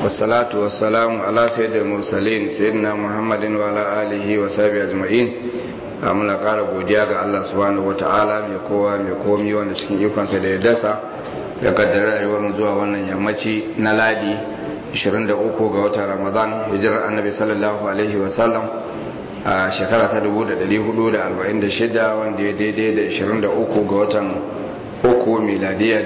والصلاة والسلام على سيد المرسلين سيدنا محمد وعلى آله وصحبه أجمعين. muna ƙara godiya ga Allah subhanahu wata'ala mai kowa mai komi wanda cikin ikonsa da ya dasa ya kaddara rayuwar zuwa wannan yammaci na ladi 23 ga watan Ramadan hijirar annabi sallallahu alaihi wasallam a shekara ta 1446 wanda ya daidai da 23 ga watan uku miladiya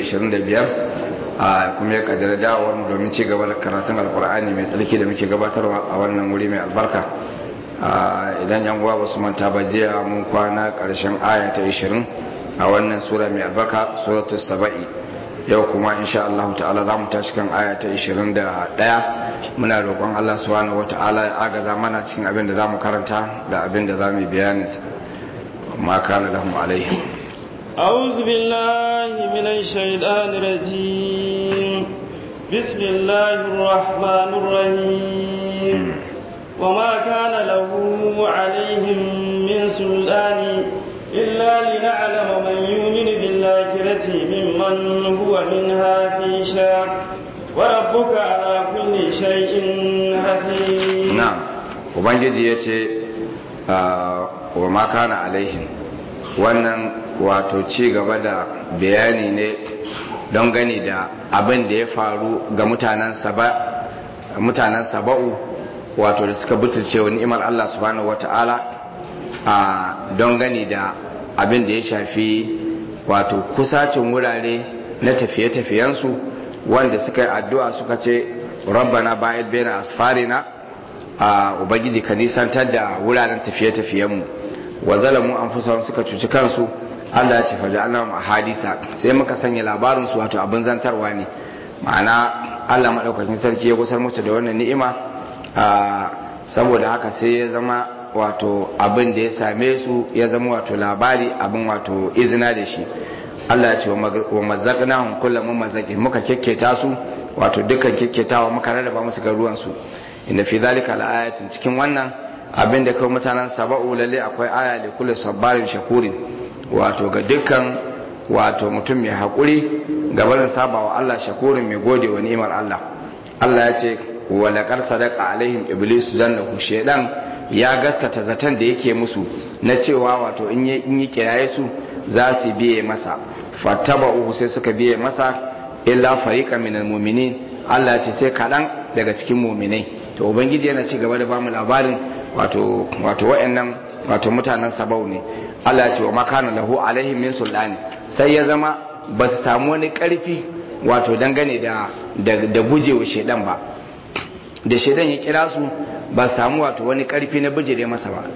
2025 kuma ya kaddara dawowar mu domin ci gaba da karatun alkur'ani mai tsarki da muke gabatarwa a wannan wuri mai albarka. Idan yan uwa basu manta ba jiya mun kwana karshen aya ta 20 a wannan sura mai albarka suratul saba'i. Yau kuma insha Allah ta'ala zamu tashi kan aya ta 21. Muna roƙon Allah subhanahu wata'ala ya agaza mana cikin abin da zamu karanta da abin da zamu bayani ma kana lahum alaihi. A'udhu billahi minash shaitanir rajim. Bismillahir rahmanir rahim. وما كان له عليهم من سلطان إلا لنعلم من يؤمن بالآخرة ممن هو منها في شك وربك على كل شيء حكيم. نعم وبنجي yace wa ma kana alaihim wannan wato ci gaba da bayani ne don gani da abin da ya faru ga mutanen saba'u wato da suka butulce wa ni'imar Allah subhanahu wata'ala don gani da abin da ya shafi wato kusacin wurare na tafiye-tafiyensu wanda suka yi addu'a suka ce rabbana ba'id baina asfarina ubangiji ka nisantar da wuraren tafiye-tafiyenmu wa zalamu anfusahum suka cuci kansu Allah ya ce faja'alnahum ahadisa sai muka sanya labarin su wato abin zantarwa ne ma'ana Allah madaukakin sarki ya gusar musu da wannan ni'ima saboda haka sai ya zama wato abin da ya same su ya zama wato labari abin wato izina da shi. Allah ya ce wa mazzaqnahum kullu mumazzaqin muka kekketa su wato dukkan kekketawa muka rarraba musu garuwan su inna fi zalika laayatin cikin wannan abin da kai mutanen saba'u lalle akwai aya da kullu sabbarin shakurin wato ga dukkan wato mutum mai hakuri gabanin sabawa Allah shakurin mai gode wa ni'imar Allah. Allah ya ce walakar sadaka alaihim iblis zannahu shedan ya gaskata zaton da yake musu na cewa wato in yi kiraye su za su biye masa fattaba'uhu sai suka biye masa illa fariqan minal mu'minin Allah ya ce sai kadan daga cikin mu'minai. To ubangiji yana ci gaba da bamu labarin wato wayannan wato mutanen sabau ne. Allah ya ce wa makana lahu alaihim min sultani sai ya zama ba su samu wani karfi wato dangane da gujewa shedan ba da shaidan ya kira su ba samu wato wani karfi na bijire masa ba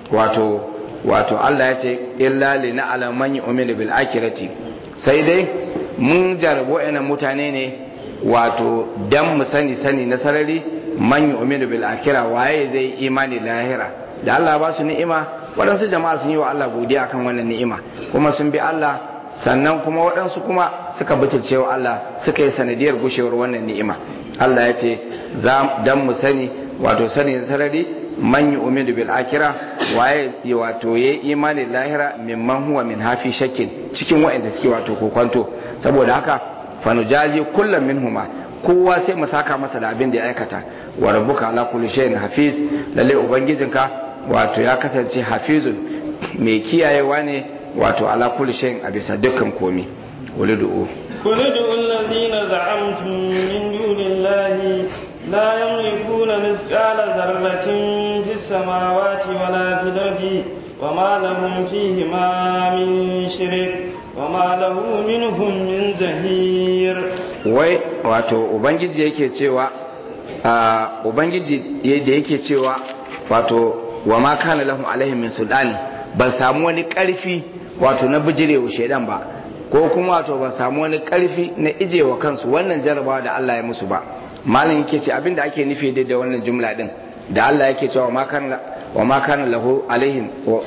wato Allah ya ce illa li na'lam man yu'minu bil akhirati sai dai mun jarabo wayannan mutane ne wato dan mu sani na sarari man yu'minu bil akhirah waye zai imani lahira da Allah ba su ni'ima waɗansu jama'a sun yi wa Allah godiya kan wannan ni'ima kuma sun bi Allah sannan kuma waɗansu kuma suka butulce wa Allah suka yi sanadiyar gushewar wannan ni'ima. Allah ya ce dan mu sani wato sani sarari man yu'minu bil akhirah waye wato yayi imani lahira mimman huwa min hafi shakkin cikin waɗanda suke wato kokonto saboda haka fanujazi kullum minhuma kowa sai mu saka masa da abin da ya aikata wa rabbuka ala kulli shay'in hafiz lalle ubangijinka wato ya kasance hafizun mai kiyayewa ne wato ala kulli shay'in a bisa dukkan komi ulidu الذين زعمتم من دون الله لا يملكون مثقال ذرة في السماوات ولا في الأرض وما لهم فيهما من شرك وما له منهم من زهير. wai wato ubangiji yake cewa ubangiji da yake cewa wato wa ma kana lahum alaihim min sultani ban samu wani karfi wato na bijirewa shedan ba ko kuma wato ba samu wani karfi na ijewa kansu wannan jarabawa da Allah ya musu ba. malam yake ce abinda ake nufi da wannan jumla din da Allah yake cewa wa ma kana lahu alaihim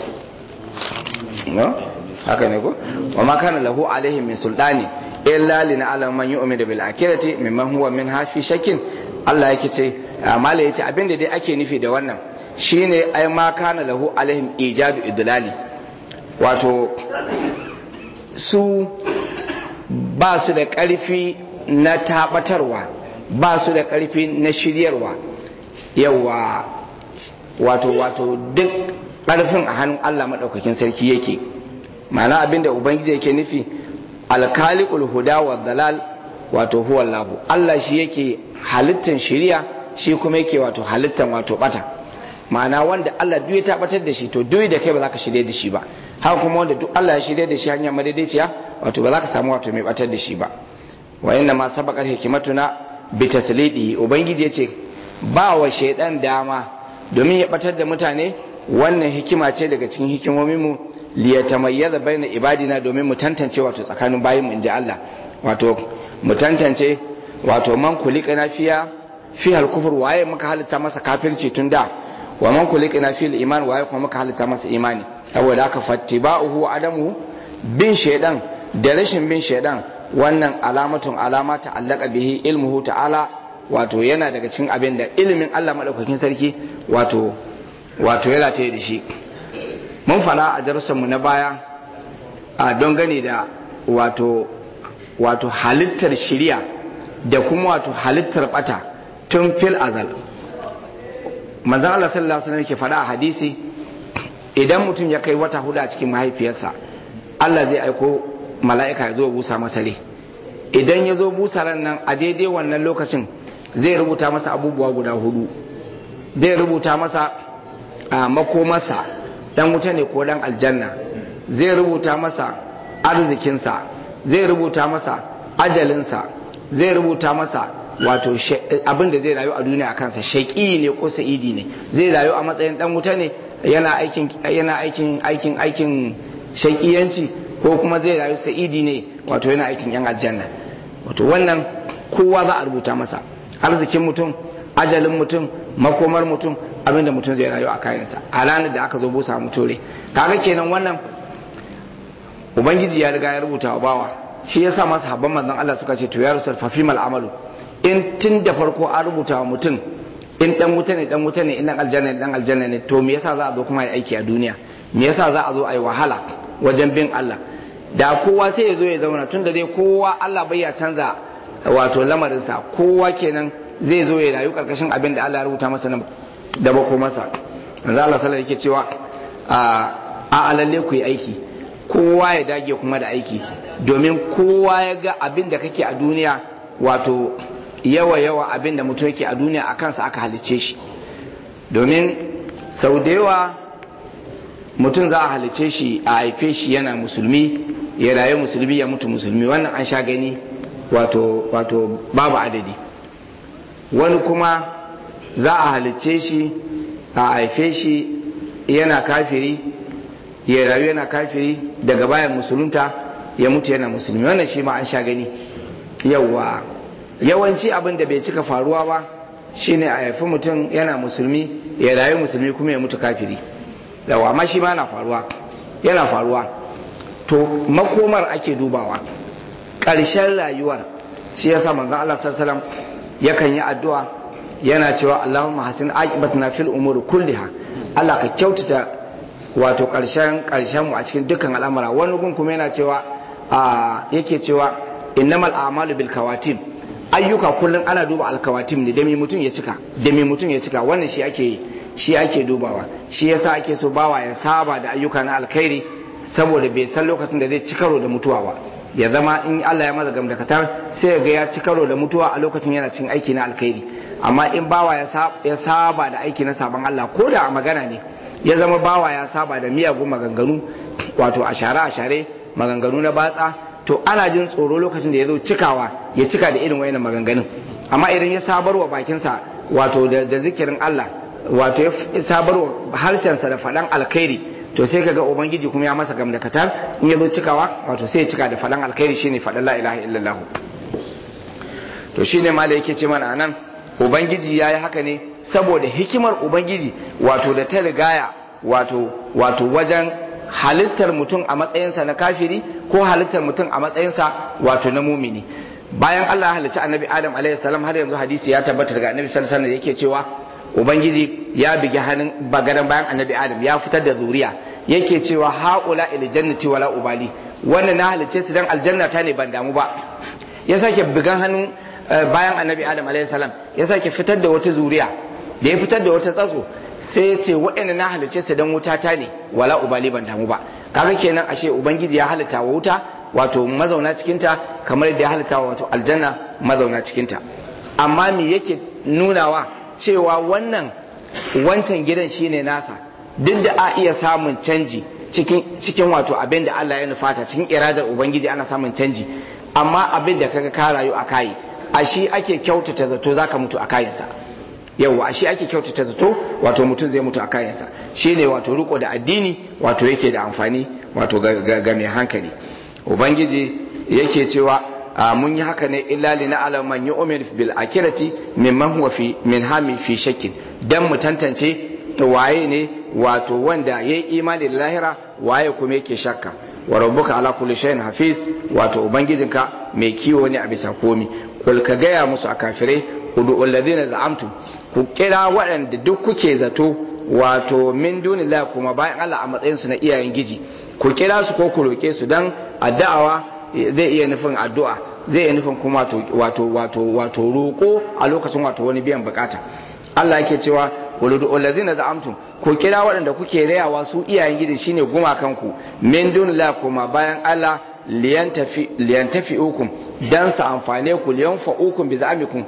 haka ne ko wa ma kana lahu alaihim min sultani illa lina'lam man yu'minu bil akhirati mimman huwa min hafi shakkin. Allah yake ce malam yace abinda dai ake nufi da wannan shine ai ma kana lahu alaihim ijadu idlali wato su ba su da ƙarfi na tabatarwa ba su da ƙarfi na shiryarwa yawa wato duk ƙarfin a hannun Allah maɗaukakin sarki yake. ma'ana abinda ubangiji yake nufi alkaliqul huda wa dalal wato huwa Allah. Allah shi yake halittan shiriya shi kuma yake wato halittan wato bata. ma'ana wanda Allah duk ya tabbatar da shi to duk da kai ba za ka shirye da shi ba, haka kuma wanda duk Allah ya shirye da shi hanya madaidaiciya wato ba za ka samu wato mai batar da shi ba. wa inna ma sabaqat hikmatuna bi taslidihi, ubangiji yace ba wa shaydan dama domin ya batar da mutane, wannan hikima ce daga cikin hikimomin mu liyatamayyaza baina ibadina, domin mu tantance wato tsakanin bayin mu inji Allah, wato mu tantance wato man kulikana fi al-kufr, waye muka halitta masa kafirci tun da, wa man kulikana fi al-iman, waye kuma muka halitta masa imani. saboda haka fattiba'uhu adamu, bin shaydan da rashin bin shaydan, wannan alamatun alama ta'allaka bihi ilmuhu ta'ala, wato yana daga cikin abin da ilimin Allah madaukakin sarki wato yana tare da shi. mun fara a darussan mu na baya a don gane da wato halittar shiriya da kuma wato halittar bata tun fil azal. manzon Allah sallallahu alaihi wasallam yake fada a hadisi, idan mutum ya kai wata hudu a cikin mahaifiyarsa, Allah zai aiko mala'ika ya zo busa masa rai. idan ya zo busa ran nan a daidai wannan lokacin zai rubuta masa abubuwa guda hudu. zai rubuta masa makomarsa, dan wuta ne ko dan aljanna, zai rubuta masa arzikinsa, zai rubuta masa ajalinsa, zai rubuta masa wato abin da zai rayu a duniya a kansa, shaƙi ne ko sa'idi ne, zai rayu a matsayin dan wuta ne yana aikin shaƙiyanci, ko kuma zai rayu sa'idi ne wato yana aikin yan aljanna. wato wannan kowa za a rubuta masa arzikin mutum, ajalin mutum, makomar mutum, abinda mutum zai rayu a kayansa a ranar da aka zo busa mutore. kaga kenan wannan ubangiji ya riga ya rubuta wa bawa, shi yasa masu habban manzon Allah suka ce to ya rusul fafimal amalu, in tun da farko an rubuta wa mutum in dan wuta ne dan wuta ne, in dan aljanna ne dan aljanna ne, to me yasa za a zo kuma yi aiki a duniya? me yasa za a zo a yi wahala wajen bin Allah? da kowa sai ya zo ya zauna, tun da dai kowa Allah bai ya canza wato lamarinsa, kowa kenan zai zo ya rayu karkashin abin da Allah ya rubuta masa da bako masa. manzo Allah sallallahu alaihi yake cewa a lalle ku yi aiki, kowa ya dage kuma da aiki, domin kowa ya ga abin da kake a duniya, wato yawa abin da mutum yake a duniya a kansa aka halicce shi. domin sau da yawa mutum za a halicce shi a haife shi yana musulmi, ya rayu musulmi, ya mutu musulmi, wannan an sha gani wato babu adadi. wani kuma za a halicce shi a haife shi yana kafiri, ya rayu yana kafiri, daga bayan musulunta ya mutu yana musulmi, wannan shi ma an sha gani. yawanci abin da bai cika faruwa ba shine a haifi mutum yana musulmi, ya rayu musulmi kuma ya mutu kafiri. amma shi ma yana faruwa. to makomar ake dubawa, ƙarshen rayuwar. shi yasa manzon Allah sallallahu alaihi wasallam yakan yi addu'a yana cewa Allahumma hasin aqibatna fil umuri kulliha, Allah ka kyautata wato ƙarshen mu a cikin dukkan al'amura. wani gun kuma yana cewa yake cewa innamal a'malu bil kawatim, ayyuka kullun ana duba al kawatim ne, da me mutum ya cika, wannan shi ake dubawa. shi yasa ake so bawa ya saba da ayyuka na alkhairi, saboda bai san lokacin da zai ci karo da mutuwa ba. ya zama in Allah ya maza gamdakatar sai ga ya ci karo da mutuwa a lokacin yana cikin aiki na alkhairi. amma in bawa ya saba da aiki na saban Allah, ko da a magana ne, ya zama bawa ya saba da miyagun maganganu, wato ashare maganganu na batsa, to ana jin tsoro lokacin da ya zo cikawa ya cika da irin wayannan maganganun. amma idan ya sabarwa bakinsa wato da zikirin Allah, wato ya sabarwa harcensa da faɗan alkhairi, to sai kaga ubangiji kuma ya masa gamdakatar, in ya zo cikawa wato sai ya cika da faɗan alkhairi, shine faɗan la ilaha illallah. to shine malai yake ce mana anan ubangiji yayi haka ne saboda hikimar ubangiji wato da ta rigaya wato wajen halittar mutum a matsayinsa na kafiri ko halittar mutum a matsayinsa wato na mumini. bayan Allah ya halicci annabi Adam alaihi salam, har yanzu hadisi ya tabbata daga annabi sallallahu alaihi wasallam yake cewa ubangiji ya bigi hannun bagadan bayan annabi Adam ya fitar da zuriya, yake cewa haula il jannati wala ubali, wannan na halicce su dan aljanna ta ne ban damu ba. ya sake bigan hannun bayan annabi adam alaihi salam ya sake fitar da wata zuriya da ya fitar da wata tsatso sai ya ce waɗanda na halice su dan wuta ta ne wala ubali ban damu ba kaga kenan ashe ubangiji ya halitta wa wuta wato mazauna cikinta kamar yadda ya halitta wa wato aljanna mazauna cikinta amma me yake nunawa cewa wancan gidan shine nasa duk da a iya samun canji cikin wato abin da Allah ya nufata cikin iradar ubangiji ana samun canji amma abin da kaga ka rayu a kai a shi ake kyautata zato zaka mutu a kayansa yawa a shi ake kyautata zato wato mutum zai mutu a kayansa shine wato riko da addini wato yake da amfani wato ga mai hankali ubangiji yake cewa mun yi haka ne illa li na'lam man yu'min bil akhirati mimman huwa fi min hami fi shakkin dan mu tantance waye ne wato wanda yayi imani da lahira waye kuma yake shakka wa rabbuka ala kulli shay'in hafiz wato ubangijinka mai kiwo ne a bisa komi kul ka gaya musu a kafirai udu alladhina za'amtum ku kira waɗanda duk kuke zato wato min dunillahi kuma bayan Allah a matsayin su na iyayen giji ku kira su ko ku roke su dan addu'a zai iya nufin addu'a zai iya nufin kuma wato roko a lokacin wato wani biyan bukata Allah yake cewa wuludu allazina za'amtum ku kira waɗanda kuke rayawa su iyayen gidi shine gumakanku min dunillahi kuma bayan Allah liyantafi'ukum dan su amfane ku liyanfa'ukum bi za'amikum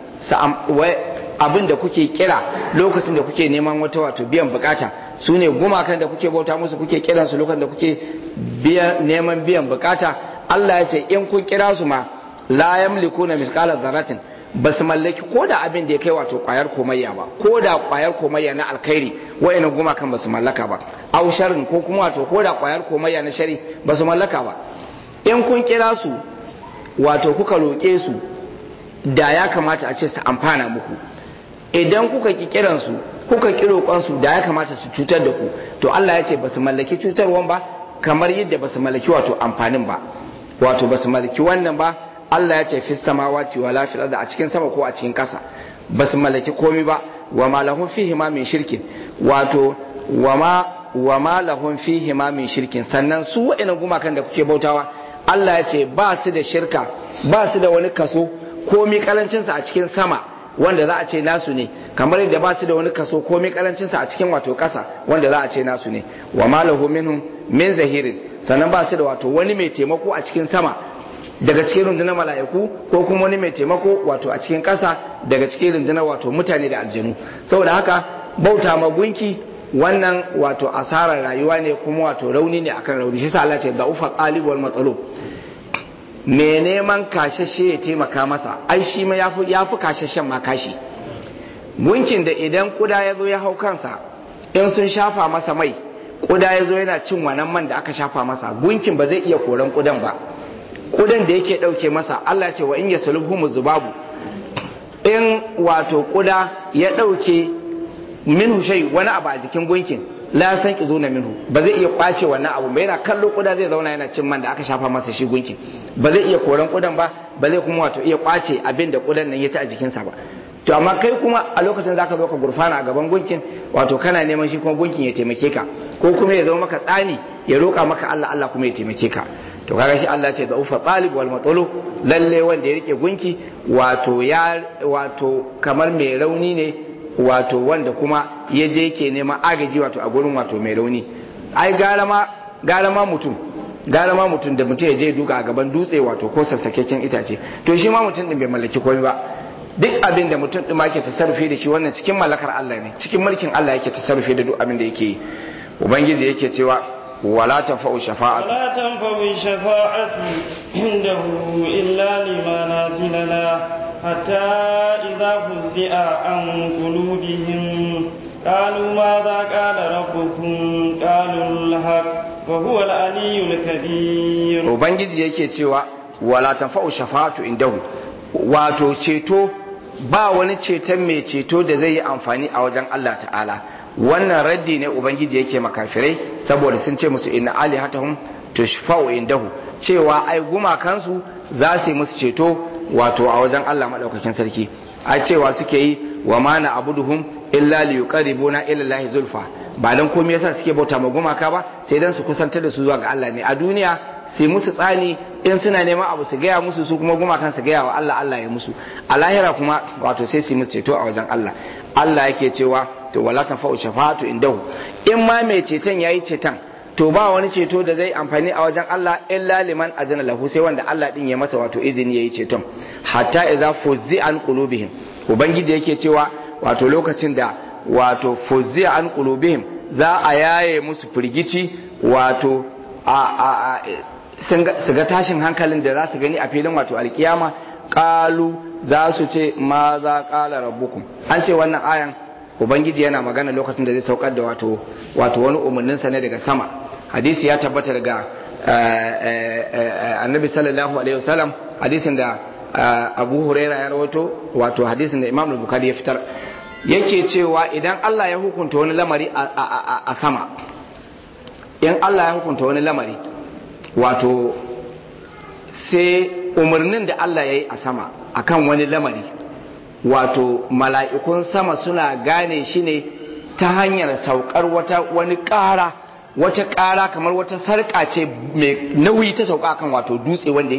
abin da kuke kira lokacin da kuke neman wata wato biyan bukata su ne gumakan da kuke bauta musu kuke kiran su lokacin da kuke neman biyan bukata Allah ya ce in kun kira su ma la yamlikuna misqala dharratin ba su mallaki ko da abin da ya kai wato kwayar komayya ba ko da kwayar komayya na alkhairi wayannan gumakan ba su mallaka ba au sharrin ko kuma wato ko da kwayar komayya na shari ba su mallaka ba in kun kira su wato kuka roƙe su da ya kamata a ce su amfana muku idan kuka ki kiran su kuka ki roƙon su da ya kamata su cutar da ku to Allah ya ce ba su mallaki cutarwan ba kamar yadda ba su mallaki wato amfanin ba wato ba su mallaki wannan ba Allah ya ce fi samawati wala fil ardi a cikin sama ko a cikin ƙasa ba su mallaki komai ba wa ma lahum fihi ma min shirkin wato wa ma lahum fihi ma min shirkin sannan su wa'annan gumakan da kuke bautawa Allah ya ce ba su da shirka ba su da wani kaso komai karancin sa a cikin sama wanda za a ce nasu ne kamar yadda ba su da wani kaso komai karancin sa a cikin wato ƙasa wanda za a ce nasu ne wa ma lahum minhum min zahirin sannan ba su da wato wani mai taimako a cikin sama daga cikin rundunar mala'iku ko kuma wani mai taimako wato a cikin ƙasa daga cikin rundunar wato mutane da aljanu saboda haka bauta ma gunki wannan wato asarar rayuwa ne kuma wato rauni ne akan rauni shi sa Allah ce da ufa qalib wal matlub me neman kashashe ya taimaka masa ai shi ma yafi kashashen ma kashi gunkin da idan kuda ya zo ya hau kansa in sun shafa masa mai kuda ya zo yana cin wannan man da aka shafa masa gunkin ba zai iya koran kudan ba kudan da yake dauke masa Allah ce wa in yasulhum zubabu in wato kuda ya dauke minhu shay wani abu a jikin gunkin la san ki zuna minhu ba zai iya kwace wannan abu ba yana kallo kuda zai zauna yana cin man da aka shafa masa shi gunkin ba zai iya koran kudan ba ba zai kuma wato iya kwace abin da kudan nan ya ci a jikinsa ba to amma kai kuma a lokacin zaka zo ka gurfana a gaban gunkin wato kana neman shi kuma gunkin ya taimake ka ko kuma ya zama maka tsani ya roka maka Allah Allah kuma ya taimake ka to kaga shi Allah ce da ufa talib wal matulu lalle wanda ya rike gunki wato kamar mai rauni ne wato wanda kuma ya je yake neman agaji wato a gurin wato mai rauni ai gara ma mutum da mutum ya je duka a gaban dutse wato ko sassakekken itace to shi ma mutum din bai mallaki komai ba duk abin da mutum din ma yake tasarrufi da shi wannan cikin mallakar Allah ne cikin mulkin Allah yake tasarrufi da duk abin da yake yi ubangiji yake cewa ولا تنفع الشفاعة عنده إلا لمن أذن له حتى إذا فزع عن قلوبهم قالوا ماذا قال ربكم قالوا الحق وهو العلي الكبير وبنجي yake cewa wala tanfa'u shafa'atu indahu wato ceto ba wani ceton mai ceto da zai yi amfani a wajen Allah ta'ala wannan raddi ne ubangiji yake makafirai saboda sun ce musu inna alihatahum tushfa'u indahu cewa ai gumakansu za su yi musu ceto wato a wajen Allah madaukakin sarki a cewa suke yi wa ma na abuduhum illa li yuqarribuna ila Allah zulfa ba dan komai yasa suke bauta ma gumaka ba sai dan su kusantar da su zuwa ga Allah ne a duniya su yi musu tsani in suna neman abu su gaya musu, su kuma gumakan su gaya wa Allah, Allah ya musu. A lahira kuma wato sai su yi musu ceto a wajen Allah. Allah yake cewa to wala tanfa'u shafa'atu indahu, in ma mai ceton yayi ceton to ba wani ceto da zai amfani a wajen Allah illa liman azana lahu, sai wanda Allah din ya masa wato izini yayi ceton. Hatta idza fuzzi an qulubihim, ubangiji yake cewa wato lokacin da wato fuzzi an qulubihim za a yaye musu firgici, wato su ga tashin hankalin da za su gani a filin wato alkiyama. Qalu, za su ce ma za qala rabbukum. An ce wannan ayan ubangiji yana magana lokacin da zai saukar da wato wani umarninsa ne daga sama. Hadisi ya tabbata daga annabi sallallahu alaihi wasallam, hadisin da Abu Huraira ya rawaito, wato hadisin da Imam Bukhari ya fitar, yake cewa idan Allah ya hukunta wani lamari a sama, in Allah ya hukunta wani lamari, wato sai umarnin da Allah ya yi a sama akan wani lamari, wato mala'ikun sama suna gane shi ne ta hanyar saukar wata ƙara kamar wata sarƙa ce mai nauyi ta sauka kan wato dutse wanda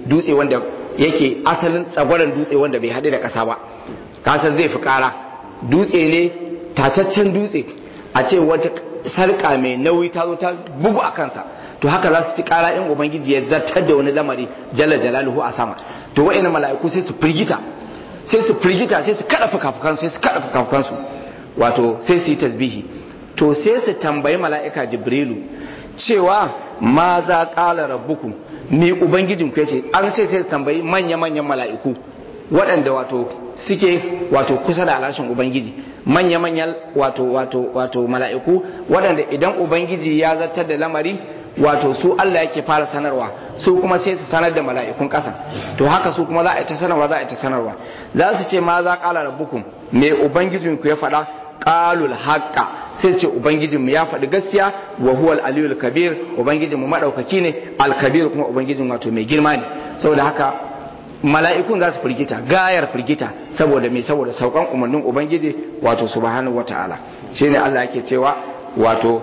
yake asalin tsagwaron dutse wanda bai haɗu da ƙasa ba. Kasar zai fi ƙara, dutse ne tataccen dutse, a ce wata sarƙa mai nauyi ta zo ta bugu a kansa, to haka za su ci ƙara in ubangiji ya zartar da wani lamari jalla jalaluhu a sama. To wa'ina mala'iku sai su firgita, sai su kada fukafukansu, wato sai su yi tasbihi. To sai su tambayi mala'ika Jibrilu cewa ma za ƙala rabbukum, ni ubangijin ku yace. An ce sai su tambayi manya-manyan mala'iku waɗanda wato suke wato kusa da alashin ubangiji, manya-manyan wato mala'iku waɗanda idan ubangiji ya zartar da lamari, wato su Allah yake fara sanarwa, su kuma sai su sanar da mala'ikun ƙasa. To haka su kuma za a yi ta sanarwa, za su ce ma za ƙala rabbukum, me ubangijinku ya faɗa? Qalul haqqa, sai su ce ubangijinmu ya faɗi gaskiya, wa huwal aliyul kabir, ubangijinmu madaukaki ne, al-kabir kuma ubangijin wato mai girma ne. Saboda haka mala'ikun za su firgita, gayar firgita, saboda saukan umarnin ubangiji wato subhanahu wata'ala. Shine Allah yake cewa wato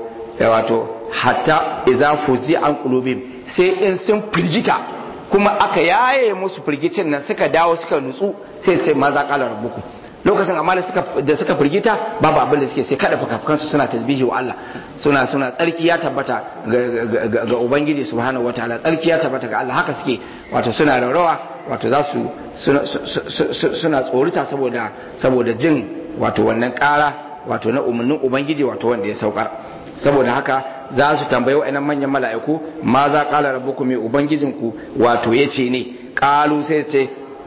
hatta iza fuzi an qulubihim, sai in sun firgita kuma aka yaye musu firgicin nan suka dawo suka nutsu, sai ma za qala rabbukum. Lokacin amma da suka firgita babu abin da suke sai kada fukafukansu suna tasbihi wa Allah, suna tsarki ya tabbata ga ubangiji subhanahu wataala, tsarki ya tabbata ga Allah. Haka suke wato suna raurawa, wato za su suna tsorita saboda jin wato wannan ƙara wato na umarnin ubangiji wato wanda ya saukar. Saboda haka za su tambayi wa'annan manyan mala'iku ma za qala rabbukum, mai ubangijinku wato yace ne. Qalu sai ce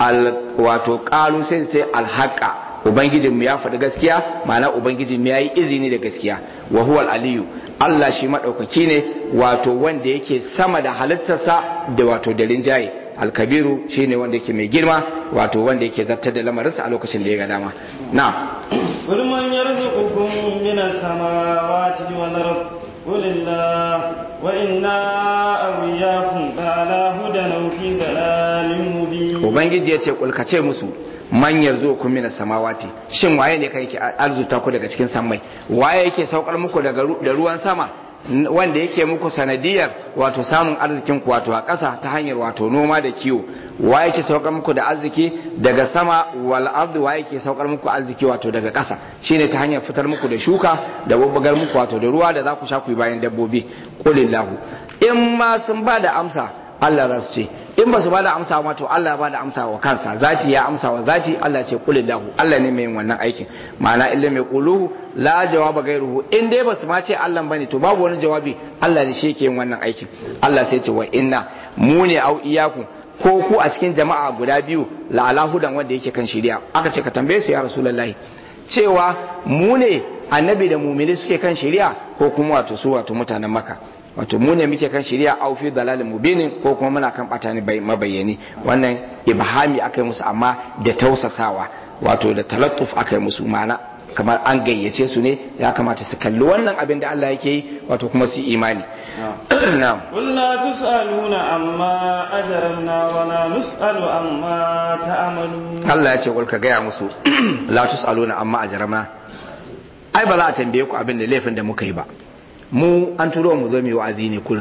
alhaqa, ubangijinmu ya faɗi gaskiya, ma'ana ubangijinmu ya yi izini da gaskiya. Wa huwal aliyu, Allah shi maɗaukaki ne, wato wanda yake sama da halittarsa da wato da rinjaye. Alkabiru shine wanda yake mai girma, wato wanda yake zartar da lamarinsa a lokacin da ya ga dama. Na qul man yarzuqukum minas samawati wal ard qul illah wa inna aw iyyakum ala hudan aw fi dalalin mubin. Ubangiji ya ce kulkace musu man yarzuqukum minas samawati, shin waye ne kai yake arzuta ku daga cikin sammai? Waye yake saukar muku da ruwan sama wanda yake muku sanadiyar wato samun arzikin ku wato a ƙasa ta hanyar wato noma da kiwo? Waye yake saukar muku da arziki daga sama? Wal ardi, waye yake saukar muku arziki wato daga ƙasa? Shine ta hanyar fitar muku da shuka da bubbugar muku wato da ruwa da za ku sha ku bayan dabbobi. Qulillahu, in ma sun ba da amsa Allah za su ce, in ba su ba da amsa ma to Allah ba da amsa wa kansa, zati ya amsa wa zati. Allah ce qulillahu, Allah ne mai yin wannan aikin. Ma'ana illa mai quluhu la jawaba gairuhu, in dai ba su ma ce Allah bane to babu wani jawabi, Allah ne shi yake yin wannan aikin. Allah sai ce wa inna, mu ne au iyaku, ko ku a cikin jama'a guda biyu, la ala hudan wanda yake kan shari'a. Aka ce ka tambaye su ya rasulullahi cewa mu ne annabi da mu'mini suke kan shari'a, ko kuma wato su wato mutanen Makka? Wato mu ne muke kan shari'a au fi dalalin mubinin, ko kuma muna kan bata ne mabayyani? Wannan ibhami akai musu amma da tausasawa, wato da talattuf akai musu, ma'ana kamar an gayyace su ne, ya kamata su kalli wannan abin da Allah yake yi, wato kuma su imani. Na'am. Qul la tus'aluna amma ajramna wa la nus'alu amma ta'malun. Allah ya ce kul ka gaya musu la tus'aluna amma ajramna, ai ba za a tambaye ku abin da laifin da muka yi ba. Mu an turo mu zo mu yi wa'azi ne kullum,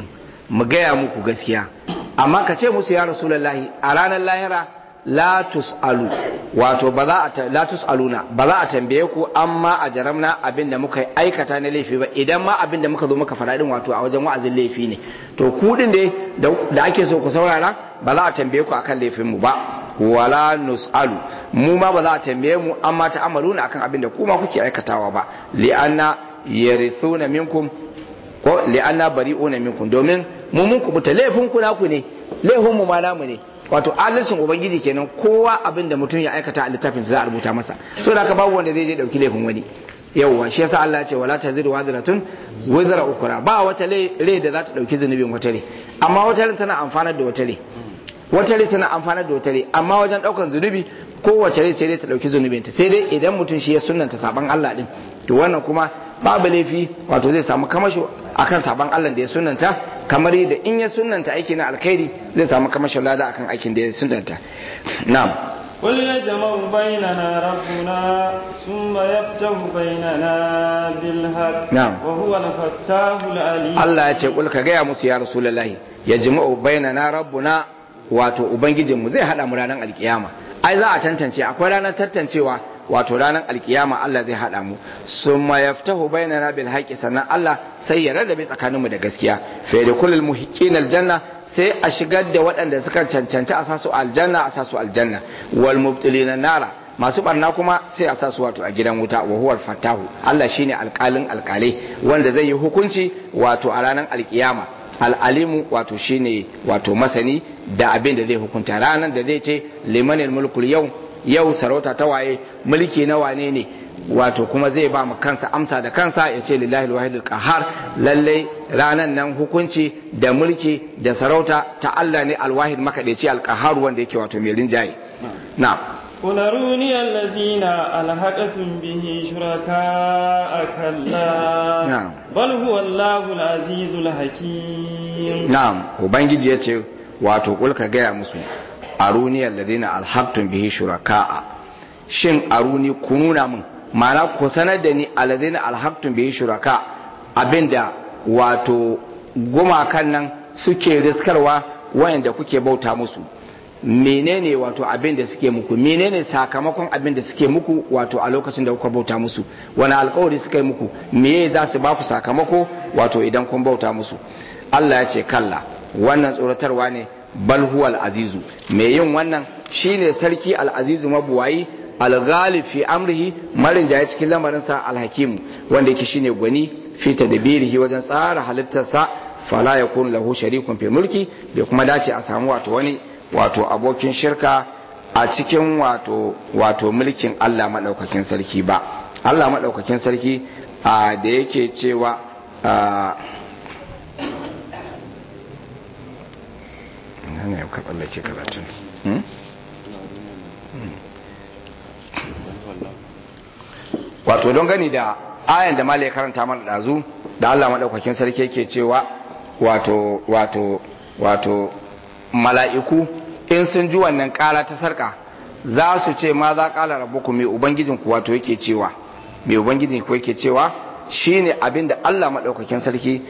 mu gaya muku gaskiya amma ka ce musu ya rasulullahi a ranar lahira la tus'alu wato la tus'aluna ba za a tambaye ku amma a jaramna abin da muka aikata na laifi ba idan ma abin da muka zo muka faɗa din wato a wajen wa'azin laifi ne to ku din da ake so ku saurara ba za a tambaye ku akan laifin mu ba wala nus'alu mu ma ba za a tambaye mu amma ta amaluna akan abin da kuma kuke aikatawa ba li'anna yarithuna minkum ko li'anna bari'una minkum domin mu mun kubuta laifin ku naku ne laifin mu ma namu ne wato adalcin ubangiji kenan kowa abin da mutum ya aikata a littafin za a rubuta masa so da haka babu wanda zai je dauki laifin wani yauwa shi yasa Allah ya ce wala taziru wazratun wizra ukra ba wata rai da za ta dauki zunubin wata rai amma wata rai tana amfanar da wata rai wata rai tana amfanar da wata rai amma wajen daukan zunubi kowace rai sai dai ta dauki zunubinta sai dai idan mutum shi ya sunnanta saban Allah din to wannan kuma babu laifi wato zai samu kamasho akan saban Allah da ya sunnanta kamar yadda in ya sunnanta aiki na alkhairi zai samu kamashin lada akan aikin da ya sunnanta na'am قل يجمع بيننا ربنا ثم يفتح بيننا بالحق نعم وهو الفتاح العليم Allah ya ce kul ka gaya musu ya rasulullahi yajma'u bainana rabbuna wato ubangijinmu zai hada mu ranar alkiyama ai za a tantance akwai ranar tantancewa wato ranar alkiyama Allah zai hada mu summa yaftahu bainana bil haqqi sannan Allah sai ya rarrabe tsakaninmu da gaskiya fa yadkhulul muhiqqin aljanna sai a shigar da waɗanda suka cancanci a sasu aljanna a sasu aljanna wal mubtilina nara masu barna kuma sai a sasu wato a gidan wuta wa huwal fatahu Allah shine alƙalin alƙalai wanda zai yi hukunci wato a ranar alkiyama al'alimu wato shine wato masani da abin da zai hukunta ranar da zai ce limanil mulkul yau sarauta ta waye mulki na wane ne wato kuma zai ba mu kansa amsa da kansa ya ce lillahi alwahidul qahhar lalle ranan nan hukunci da mulki da sarauta ta Allah ne alwahid makadaici alqahhar wanda yake wato mai rinjaye na'am قل أروني الذين ألحقتم به شركاء كلا نعم بل هو الله العزيز الحكيم نعم وبنجي yace wato kul ka gaya musu aruni alladhina alhaqtum bihi shuraka'a shin aruni ku nuna min ma'ana ku sanar da ni alladhina alhaqtum bihi shuraka abinda wato gumakan nan suke riskarwa wayanda kuke bauta musu menene wato abin da suke muku menene sakamakon abin da suke muku wato a lokacin da kuka bauta musu wani alkawari suka yi muku meye za su ba ku sakamako wato idan kun bauta musu Allah ya ce kalla wannan tsoratarwa ne bal huwal azizu me yin wannan shine sarki al-azizu mabuwayi al-ghalib fi amrihi marin jaye cikin lamarinsa al-hakim wanda yake shine gwani fi tadbirihi wajen tsara halittarsa fala yakun lahu sharikun fi mulki bai kuma dace a samu wato wani wato abokin shirka a cikin wato mulkin Allah madaukakin sarki ba Allah madaukakin sarki da yake cewa ne ka tsallake karatun wato don gani da ayan da malai karanta mana dazu da Allah madaukakin sarki yake cewa wato mala'iku in sun ji wannan kara ta sarka za su ce ma za kala rabbukum mai ubangijinku wato yake cewa mai ubangijinku yake cewa shine abinda Allah madaukakin sarki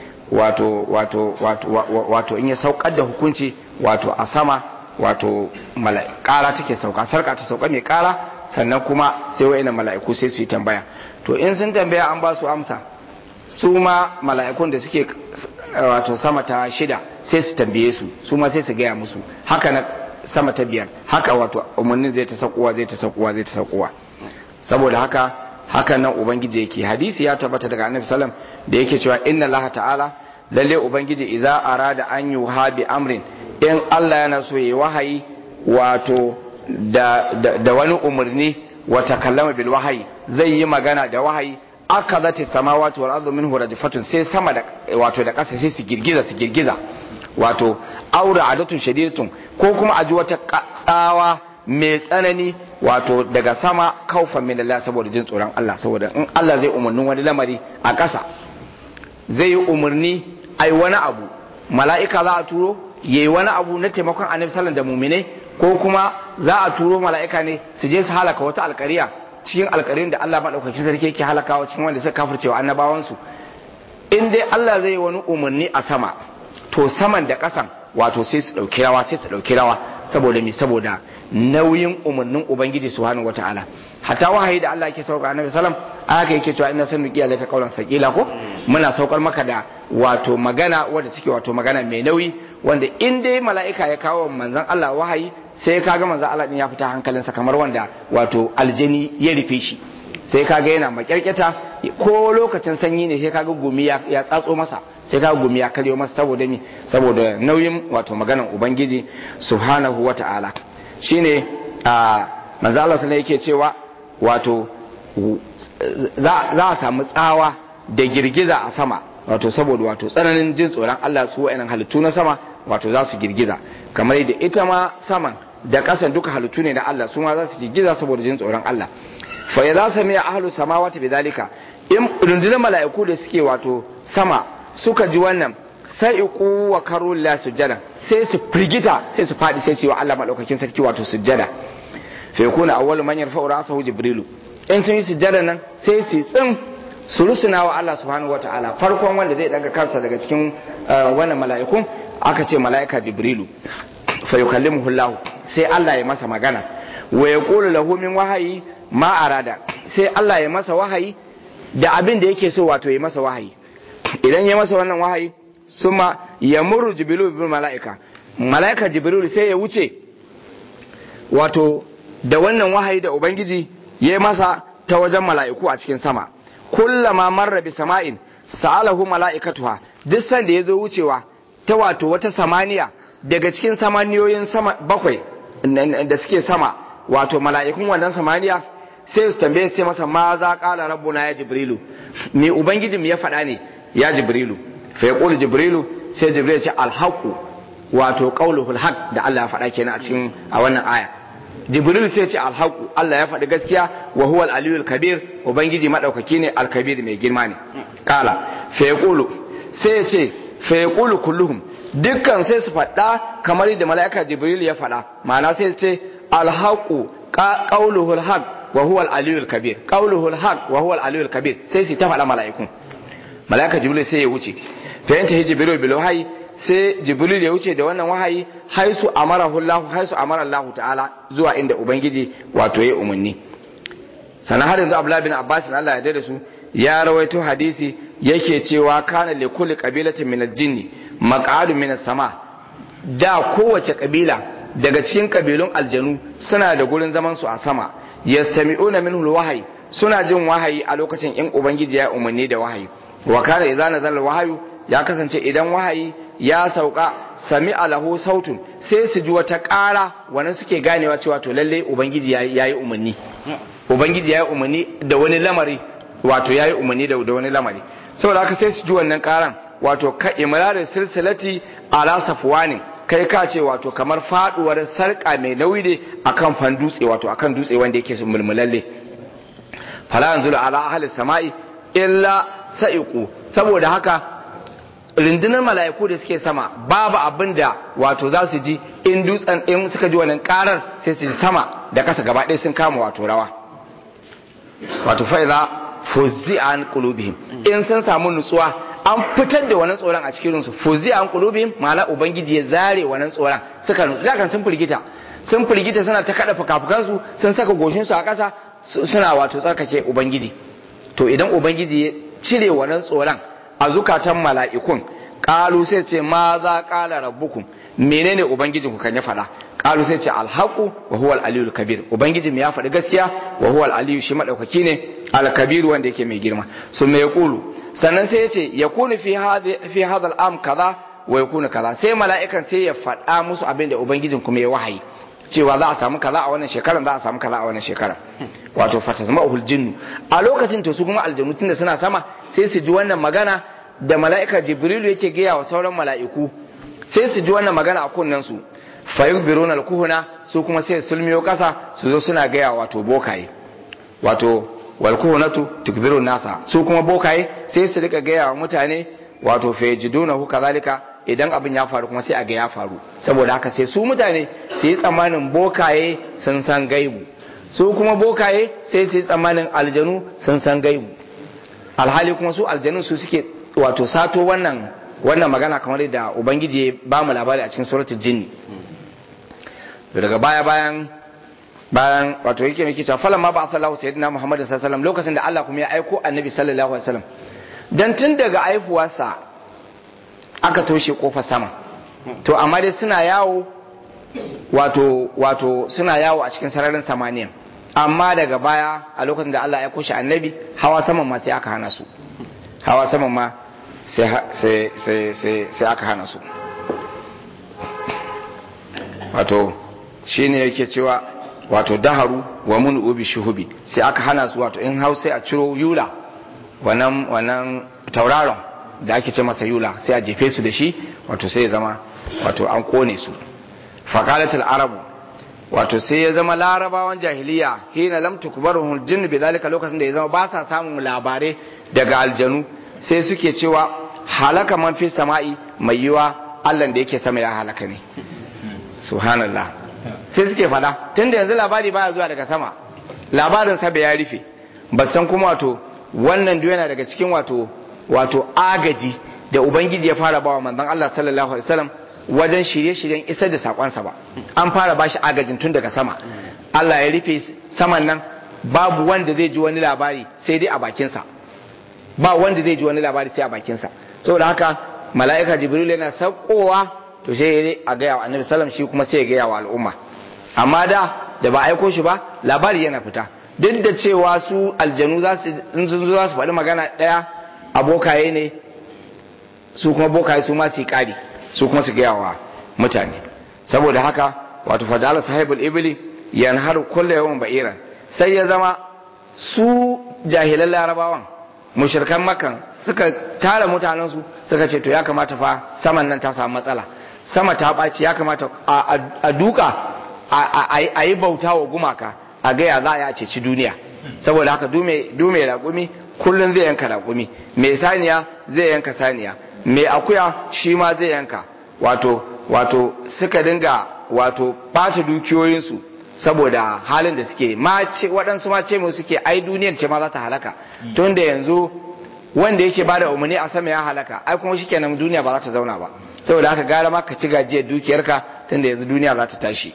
wato in ya saukar da hukunci wato a sama wato kara take sauka sarka ta sauka mai kara sannan kuma sai wa'ina mala'iku sai su yi tambaya to in sun tambaya an ba su amsa su ma mala'ikun da suke wato sama ta shida sai su tambaye su ma sai su gaya musu haka na sama ta biyar haka wato umarnin zai ta saukowa saboda haka nan ubangiji yake hadisi ya tabbata daga annabi sallam da yake cewa inna allaha ta'ala lalle ubangiji idza arada an yuha bi amrin in Allah yana so yayi wahayi wato da wani umarni wa takallama bil wahayi zai yi magana da wahayi akadati samawati wal ardu minhu rajfatun sai sama da wato da ƙasa sai su girgiza wato aura adatun shadidatun ko kuma aji wata tsawa mai tsanani wato daga sama kaufan min Allah saboda jin tsoron Allah saboda in Allah zai umarnin wani lamari a ƙasa zai yi umarni ai wani abu mala'ika za a turo yayi wani abu na taimakon annabi sallallahu da mu'minai ko kuma za a turo mala'ika ne su je su halaka wata alƙariya cikin alƙarin da Allah madaukakin sarki yake halakawa cikin wanda suka kafircewa annabawansu in dai Allah zai yi wani umarni a sama to saman da ƙasan wato sai su ɗauki rawa saboda me saboda nauyin umarnin ubangiji subhanahu wataala hatta wahayi da Allah yake saukar annabi sallam aka yake cewa inna sanuqi alaka qawlan thaqila ko muna saukar maka da wato magana wanda take wato magana mai nauyi wanda in dai mala'ika ya kawo manzon Allah wahayi sai kaga manzon Allah din ya fita hankalinsa kamar wanda wato aljini ya rufe shi sai kaga yana makyarkyata ko lokacin sanyi ne sai kaga gumi ya tsatso masa sai kaga gumi ya karyo masa saboda me saboda nauyin wato maganan ubangiji subhanahu wataala shine manzo Allah sai yake cewa wato za a samu tsawa da girgiza a sama wato saboda wato tsananin jin tsoron Allah su wa'annan halittu na sama wato za su girgiza kamar yadda ita ma saman da kasan duka halittu ne na Allah su ma za su girgiza saboda jin tsoron Allah fa idza sami'a ahlu samawati bidhalika in rundunar mala'iku da suke wato sama suka ji wannan sai iku wa karul la sujada sai su firgita sai su fadi sai su yi wa Allah madaukakin sarki wato sujjada fa yakuna awwalu man yarfa'u ra'sahu jibrilu in sun yi sujjada nan sai su tsin su rusuna wa Allah subhanahu wataala farkon wanda zai daga kansa daga cikin wannan mala'ikun aka ce mala'ika jibrilu fa yukallimuhu Allah sai Allah ya masa magana wa yaqulu lahu min wahayi ma arada sai Allah ya masa wahayi da abin da yake so wato ya masa wahayi idan ya masa wannan wahayi suma ya muru jibrilu bil mala'ika jibrilu sai ya wuce wato da wannan wahayi da ubangiji ya masa ta wajen mala'iku a cikin sama kullama marra bi sama'in sa'alahu mala'ikatuha duk sanda yazo wucewa ta wato wata samaniya daga cikin samaniyoyin sama bakwai da suke sama wato mala'ikun wannan samaniya sai su tambaye sai masa ma za qala rabbuna ya jibrilu me ubangijin ya faɗa ne ya jibrilu fa yaqulu jibrilu sai jibril ya ce alhaqu wato qauluhul haq da Allah ya faɗa kenan a cikin a wannan aya jibril sai ya ce alhaqu Allah ya faɗi gaskiya wa huwal aliyul kabir ubangiji madaukaki ne alkabir mai girma ne kala fa yaqulu sai ya ce fa yaqulu kulluhum dukkan sai su faɗa kamar yadda mala'ika jibril ya faɗa ma'ana sai ya ce alhaqu qauluhul haq wa huwal aliyul kabir qauluhul haq wa huwal aliyul kabir sai su ta faɗa mala'ikun mala'ika jibril sai ya wuce fa yanta jibril bil wahyi sai jibril ya wuce da wannan wahayi haisu amarahu Allah haisu amara Allah ta'ala zuwa inda ubangiji wato ya umarni sana har yanzu Abdullah bin Abbas Allah ya dade su ya rawaito hadisi yake cewa kana li kulli qabilatin min al-jinn maq'adun min as-sama da kowace kabila daga cikin kabilun aljanu suna da gurin zaman su a sama yastami'una minhu al-wahyi suna jin wahayi a lokacin in ubangiji ya umarni da wahayi wa kana idza nazala al-wahyu ya kasance idan wahayi ya sauka sami alahu sautun sai su ji wata ƙara wannan suke ganewa cewa to lalle ubangiji yayi umarni ubangiji yayi umarni da wani lamari wato yayi umarni da wani lamari saboda haka sai su ji wannan ƙaran wato ka imrarin silsilati ala safwani kai ka ce wato kamar faduwar sarka mai nauyi ne akan fan dutse wato akan dutse wanda yake su mulmulalle fala yanzulu ala ahli samai illa sa'iqu saboda haka rundunar mala'iku da suke sama babu abin da wato za su ji in dutsen in suka ji wannan karar sai su ji sama da kasa gaba ɗaya sun kama wato rawa wato fa'iza fuzzi an qulubihim in sun samu nutsuwa an fitar da wannan tsoron a cikin su fuzzi an qulubihim mala ubangiji ya zare wannan tsoron suka nutsu kan sun firgita suna ta kada fukafukan su sun saka goshin su a kasa suna wato tsarkake ubangiji to idan ubangiji ya cire wannan tsoron a zukatan mala'ikun ƙalu sai ce ma za ƙala rabbukum menene ubangijinku kan ya faɗa ƙalu sai ce alhaku wa huwa al-aliyul kabir ubangijin ya faɗi gaskiya wa huwa al-aliyu shi madaukaki ne al-kabir wanda yake mai girma sun mai yaqulu sannan sai ya ce yakunu fi hadha al-am kaza wa yakunu kaza sai mala'ikan sai ya faɗa musu abin da ubangijin kuma ya wahayi cewa za a samu kaza a wannan shekaran za a samu kaza a wannan shekaran wato fatazma'ul jinnu a lokacin to su kuma aljanu tunda suna sama sai su ji wannan magana da mala'ika jibrilu yake gaya wa sauran mala'iku sai su ji wannan magana a kunnen su fayubiruna alkuhuna su kuma sai sulmiyo kasa su zo suna gaya wato bokaye wato walkuhunatu tukbirun nasa su kuma bokaye sai su rika gaya wa mutane wato fayajidunahu kazalika idan abin ya faru kuma sai a ga ya faru saboda haka sai su mutane su yi tsammanin bokaye sun san gaibu su kuma bokaye sai su yi tsammanin aljanu sun san gaibu alhali kuma su aljanun su suke wato sato wannan wannan magana kamar da ubangiji ya ba mu labari a cikin suratul jinni daga bayan wato yake miki cewa falamma ba sallahu sayyidina Muhammad sallallahu alaihi wasallam lokacin da Allah kuma ya aiko annabi sallallahu alaihi wasallam dan tun daga aifuwarsa aka toshe kofar sama to amma dai suna yawo wato suna yawo a cikin sararin samaniya amma daga baya a lokacin da Allah ya aiko shi annabi hawa saman ma sai aka hana su hawa saman ma sai aka hana su wato shine yake cewa wato daharu wa mun ubi shuhubi sai aka hana su wato in hau sai a ciro yula wannan tauraron da ake ce masa yula sai a jefe su da shi wato sai ya zama wato an kone su faqalatul arabu wato sai ya zama larabawan jahiliya hina lam tukbaruhul jinn bidalika lokacin da ya zama ba sa samun labarai daga aljanu sai suke cewa halaka man fi sama'i mai yiwa Allah da yake sama ya halaka ne subhanallah sai suke fada tunda yanzu labari baya zuwa daga sama labarin sa ya rufe ba san kuma wato wannan duk yana daga cikin wato agaji da ubangiji ya fara bawa manzon Allah sallallahu alaihi wasallam wajen shirye-shiryen isar da sakonsa ba an fara bashi agajin tun daga sama Allah ya rufe saman nan babu wanda zai ji wani labari sai dai a bakinsa ba wanda zai ji wani labari sai a bakinsa saboda haka mala'ika jibril yana saukowa to sai a gaya wa annabi sallam shi kuma sai ya gaya wa al'umma amma da ba aiko shi ba labari yana fita duk da cewa su aljanu za su faɗi magana ɗaya abokaye ne su kuma bokaye su ma su yi ƙari su kuma su gaya wa mutane saboda haka wato fajala sahibul ibli yanharu kullu yawmin ba'iran sai ya zama su jahilan larabawan mushrikan makan suka tara mutanen su suka ce to ya kamata fa saman nan ta samu matsala sama ta ɓaci ya kamata a duka a yi bauta wa gumaka a gaya za a ceci duniya saboda haka dume raƙumi kullum zai yanka raƙumi mai saniya zai yanka saniya mai akuya shi ma zai yanka wato suka dinga wato ɓata dukiyoyinsu saboda halin da suke waɗansu ma ce mu suke ai duniyar ce ma za ta halaka tun da yanzu wanda yake bada umarni a sama ya halaka ai kuma shikenan duniya ba za ta zauna ba saboda haka gara ma ka ci gajiyar dukiyarka tun da yanzu duniya za ta tashi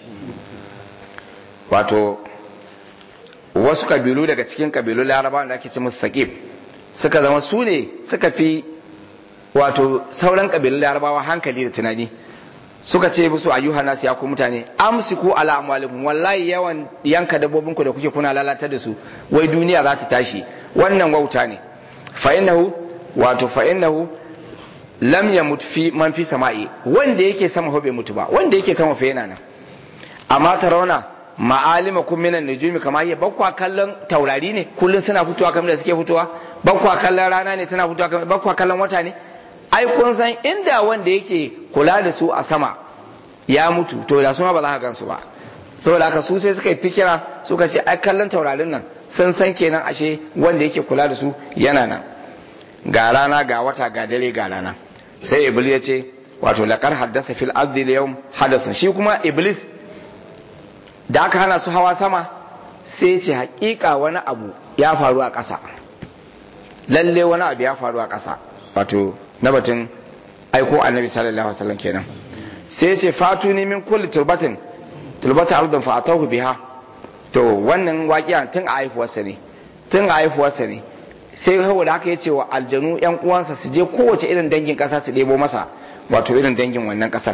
wato wasu kabilu daga cikin kabilu larabawa da ake ce musu saqif suka zama su ne suka fi wato sauran kabilun larabawa hankali da tunani suka ce musu ayyuhan nasu ya ku mutane amsiku ala amwalikum wallahi yawan yanka dabbobin ku da kuke kuna lalatar da su wai duniya za ta tashi wannan wauta ne fa innahu lam yamut fi man fi sama'i wanda yake sama bai mutu ba wanda yake sama fa yana nan amma tarawna ma'alimakum minan nujumi kama hiya bakwa kallon taurari ne kullun suna fitowa kamar da suke fitowa bakwa kallon rana ne tana fitowa kamar bakwa kallon wata ne ai kun san inda wanda yake kula da su a sama ya mutu to da su ma ba za ka gansu ba saboda haka su sai suka yi fikira suka ce ai kallon taurarin nan sun san kenan ashe wanda yake kula da su yana nan ga rana ga wata ga dare ga rana sai iblis ya ce wato laqad haddasa fil ardi al-yawm hadathun shi kuma iblis da aka hana su hawa sama sai ya ce hakika wani abu ya faru a ƙasa lalle wani abu ya faru a ƙasa wato na batun aiko annabi sallallahu alaihi wasallam kenan sai ya ce fatuni min kulli turbata ardun fa atahu biha to wannan waƙiya tun a haifuwarsa ne sai saboda haka ya ce wa aljanu yan uwansa su je kowace irin dangin ƙasa su ɗebo masa wato irin dangin wannan ƙasar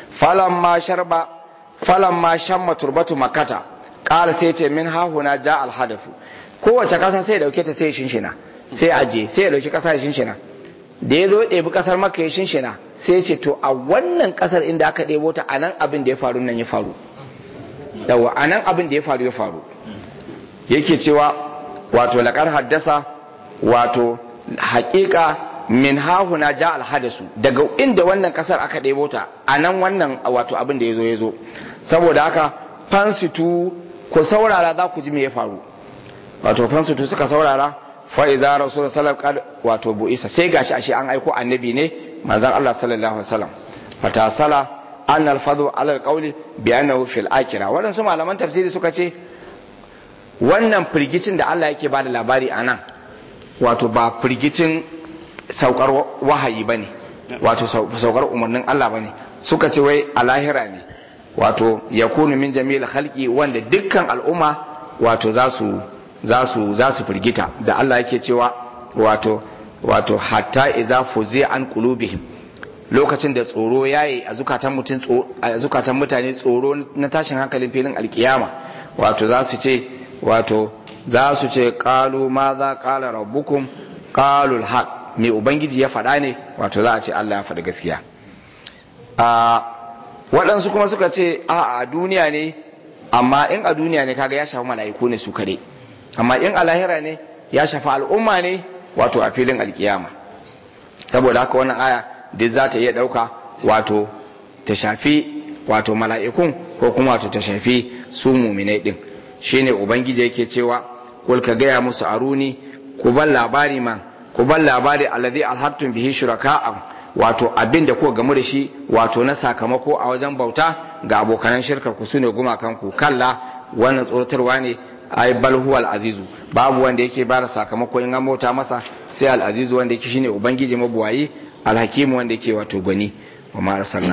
falamma shamma turbatu makata ƙara sai ce min hahuna ja alhadathu kowace ƙasa sai ya dauke ta sai ya shinshina sai aje sai ya dauki ƙasa ya shinshina da ya zo ɗebi ƙasar maka ya shinshina sai ya ce to a wannan ƙasar inda aka ɗebo ta anan abin da ya faru nan ya faru yawa anan abin da ya faru yake cewa wato laƙar haddasa wato haƙiƙa min hahuna ja alhadasu daga inda wannan ƙasar aka ɗebo ta anan wannan wato abin da ya zo saboda haka fansitu ku saurara za ku ji me ya faru wato fansitu suka saurara fa'iza rasulun sallallahu wato bu'isa sai gashi ashe an aiko annabi ne manzon Allah sallallahu alaihi wasallam fatasala an alfadu ala alqawli bi annahu fil akhirah wannan su malaman tafsiri suka ce wannan firgicin da Allah yake bada labari anan wato ba firgicin saukar wahayi bane wato saukar umarnin Allah bane suka ce wai a lahira ne wato yakunu min jami'il khalqi wanda dukkan al'umma wato za su firgita da Allah yake cewa wato hatta idza fuzi an qulubihim lokacin da tsoro yayi a zukatan mutane tsoro na tashin hankalin filin alkiyama wato za su ce qalu ma za qala rabbukum qalu alhaq me ubangiji ya faɗa ne wato za a ce Allah ya faɗi gaskiya waɗansu kuma suka ce a duniya ne amma in a duniya ne kaga ya shafi mala'iku ne su kare amma in a lahira ne ya shafi al'umma ne wato a filin alkiyama saboda haka wannan aya duk za ta iya ɗauka wato ta shafi wato mala'ikun ko kuma wato ta shafi su muminai ɗin shine ubangiji yake cewa kul ka gaya musu aruni ku ban labari man ku ban labari alladhi alhattum bihi shuraka'a wato abin da ko gamu da shi wato na sakamako a wajen bauta ga abokanan shirkar ku sune gumakan ku kalla wannan tsoratarwa ne ai bal huwal azizu babu wanda yake bara sakamako in an bauta masa sai al azizu wanda yake shine ubangiji mabuwayi al hakim wanda yake wato gwani wama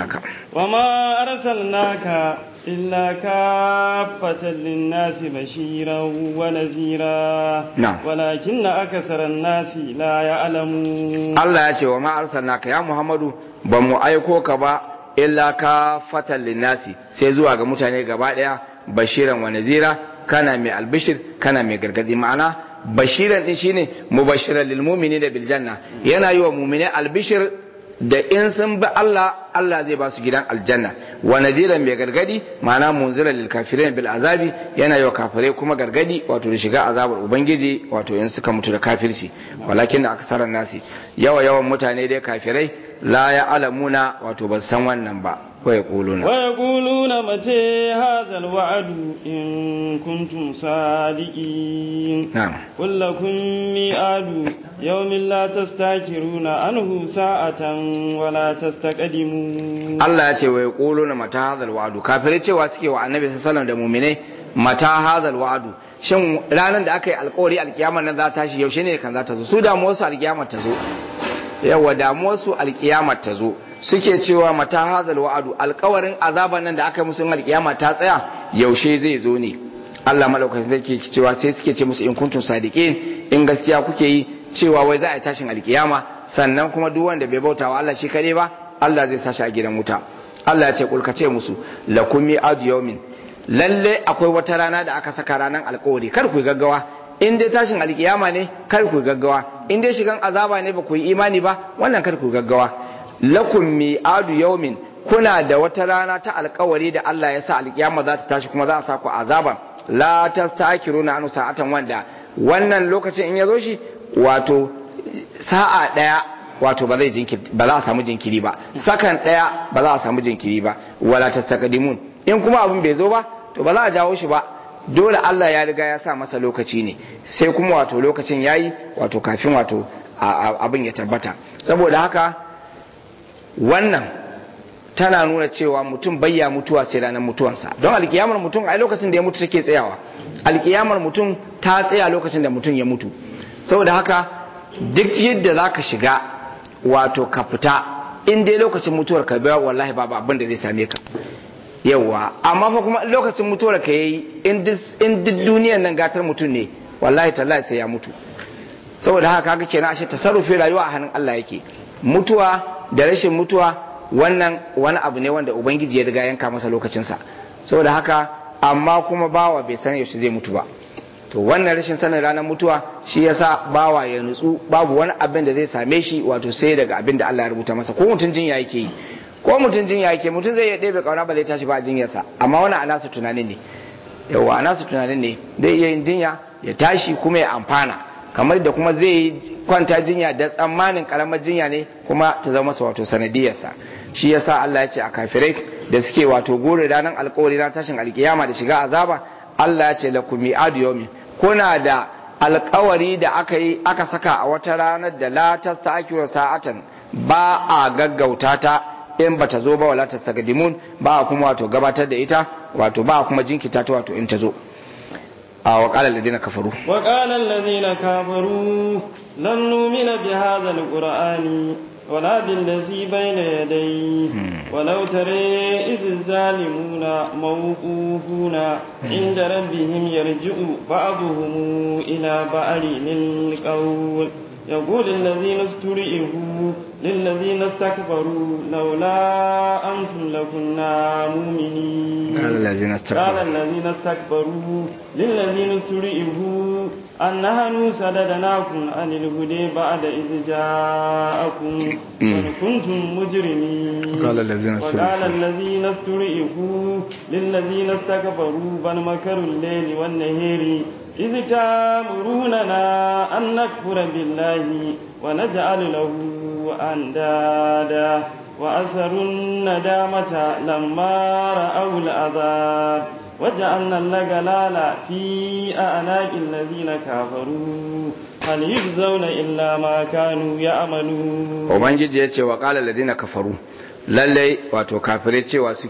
arsalnaka illa kaffatan linnasi bashiran wa nazira walakinna aksaran nasi la ya'lamun Allah ya ce wama arsalnaka ya Muhammadu ba mu aiko ka ba illa kaffatan linnasi sai zuwa ga mutane gaba daya bashiran wa nazira kana mai albishir kana mai gargadi ma'ana bashiran din shine mubashiran lil mu'minina bil janna yana yi wa mu'mini albishir da in sun bi Allah zai ba su gidan aljanna wa nadiran mai gargadi ma'ana munziran lil kafirin bil azabi yana yi wa kafirai kuma gargadi wato da shiga azabar ubangiji wato in suka mutu da kafirci walakin aksaran nasi yawan mutane dai kafirai la ya alamuna wato ba san wannan ba ويقولون متى هذا الوعد إن كنتم صادقين قل لكم ميعاد يوم لا تستأخرون عنه ساعة ولا تستقدمون الله يقول ويقولون متى هذا الوعد كافرين cewa suke wa annabi sallallahu alaihi wasallam da mu'minai mata hadha alwa'd shin ranan da aka yi alƙawari alkiyamar nan za ta tashi yaushe ne kan za ta zo su damuwar su alkiyamar ta zo yawa damuwar su alkiyamar ta zo suke cewa mata hazal wa'adu alƙawarin azaban nan da aka musu in alkiyama ta tsaya yaushe zai zo ne Allah malaukakin sarki cewa sai suke ce musu in kuntum sadiqin in gaskiya kuke yi cewa wai za a yi tashin alkiyama sannan kuma duk wanda bai bauta wa Allah shi kare ba Allah zai sashi a gidan wuta Allah ya ce kulkace musu lakum mi'adu yawmin lalle akwai wata rana da aka saka ranar alƙawari kar ku gaggawa in dai tashin alkiyama ne kar ku gaggawa in dai shigan azaba ne ba ku yi imani ba wannan kar ku gaggawa lakum mi'adu yawmin kuna da wata rana ta alkawari da Allah ya sa alkiyama za ta tashi kuma za a sa ku azaban la tastakiruna anu sa'atan wanda wannan lokacin in ya zo shi wato sa'a daya wato ba za a samu jinkiri ba sakan daya ba za a samu jinkiri ba wala tastaqdimun in kuma abin bai zo ba to ba za a jawo shi ba dole Allah ya riga ya sa masa lokaci ne sai kuma wato lokacin yayi wato kafin wato abin ya tabbata saboda haka wannan tana nuna cewa mutum bayya mutuwa sai ranar mutuwansa don alkiyamar mutum a lokacin da ya mutu take tsayawa alkiyamar mutum ta tsaya lokacin da mutum ya mutu saboda haka duk yadda za ka shiga wato ka fita in dai lokacin mutuwar ka biya wallahi babu abin da zai same ka yawa amma fa kuma lokacin mutuwar ka yayi in duk duniyar nan gatar mutum ne wallahi tallahi sai ya mutu saboda haka kaga kenan ashe tasarrufin rayuwa a hannun Allah yake mutuwa da rashin mutuwa wannan wani abu ne wanda ubangiji ya riga yanka masa lokacinsa saboda haka amma kuma bawa bai san yaushe zai mutu ba to wannan rashin sanin ranar mutuwa shi yasa bawa ya nutsu babu wani abin da zai same shi wato sai daga abin da Allah ya rubuta masa ko mutum jinya yake yi ko mutum jinya yake mutum zai iya ɗebe kauna ba zai tashi ba a jinyarsa amma wani a nasu tunanin ne yawa a nasu tunanin ne zai iya yin jinya ya tashi kuma ya amfana kamar da kuma zai kwanta jinya da tsammanin karamar jinya ne kuma ta zama masa wato sanadiyarsa shi yasa Allah ya ce a kafirai da suke wato gore ranar alkawari na tashin alkiyama da shiga azaba Allah ya ce lakum mi'adu yawmin kuna da alkawari da aka saka a wata ranar da la tastakiru sa'atan ba a gaggauta ta in bata zo ba wala tastaqdimun ba kuma wato gabatar da ita wato ba kuma jinkita ta wato in ta zo وقال الذين كفروا لن نؤمن بهذا القرآن ولا بالذي بين يديه ولو ترى إذ الظالمون موقوفون عند ربهم يرجع بعضهم إلى بعض القول يقول الذين استضعفوا للذين استكبروا لولا أنتم لكنا مؤمنين قال الذين استكبروا للذين استضعفوا أن نحن صددناكم عن الهدى بعد إذ جاءكم بل كنتم مجرمين وقال الذين استضعفوا للذين استكبروا بل مكروا الليل والنهار إذ تأمروننا أن نكفر بالله ونجعل له أندادا وأسروا الندامة لما رأوا العذاب وجعلنا الأغلال في أعناق الذين كفروا هل يجزون إلا ما كانوا يعملون ubangiji ya ce wa qala alladhina kafaru lalle wato kafirai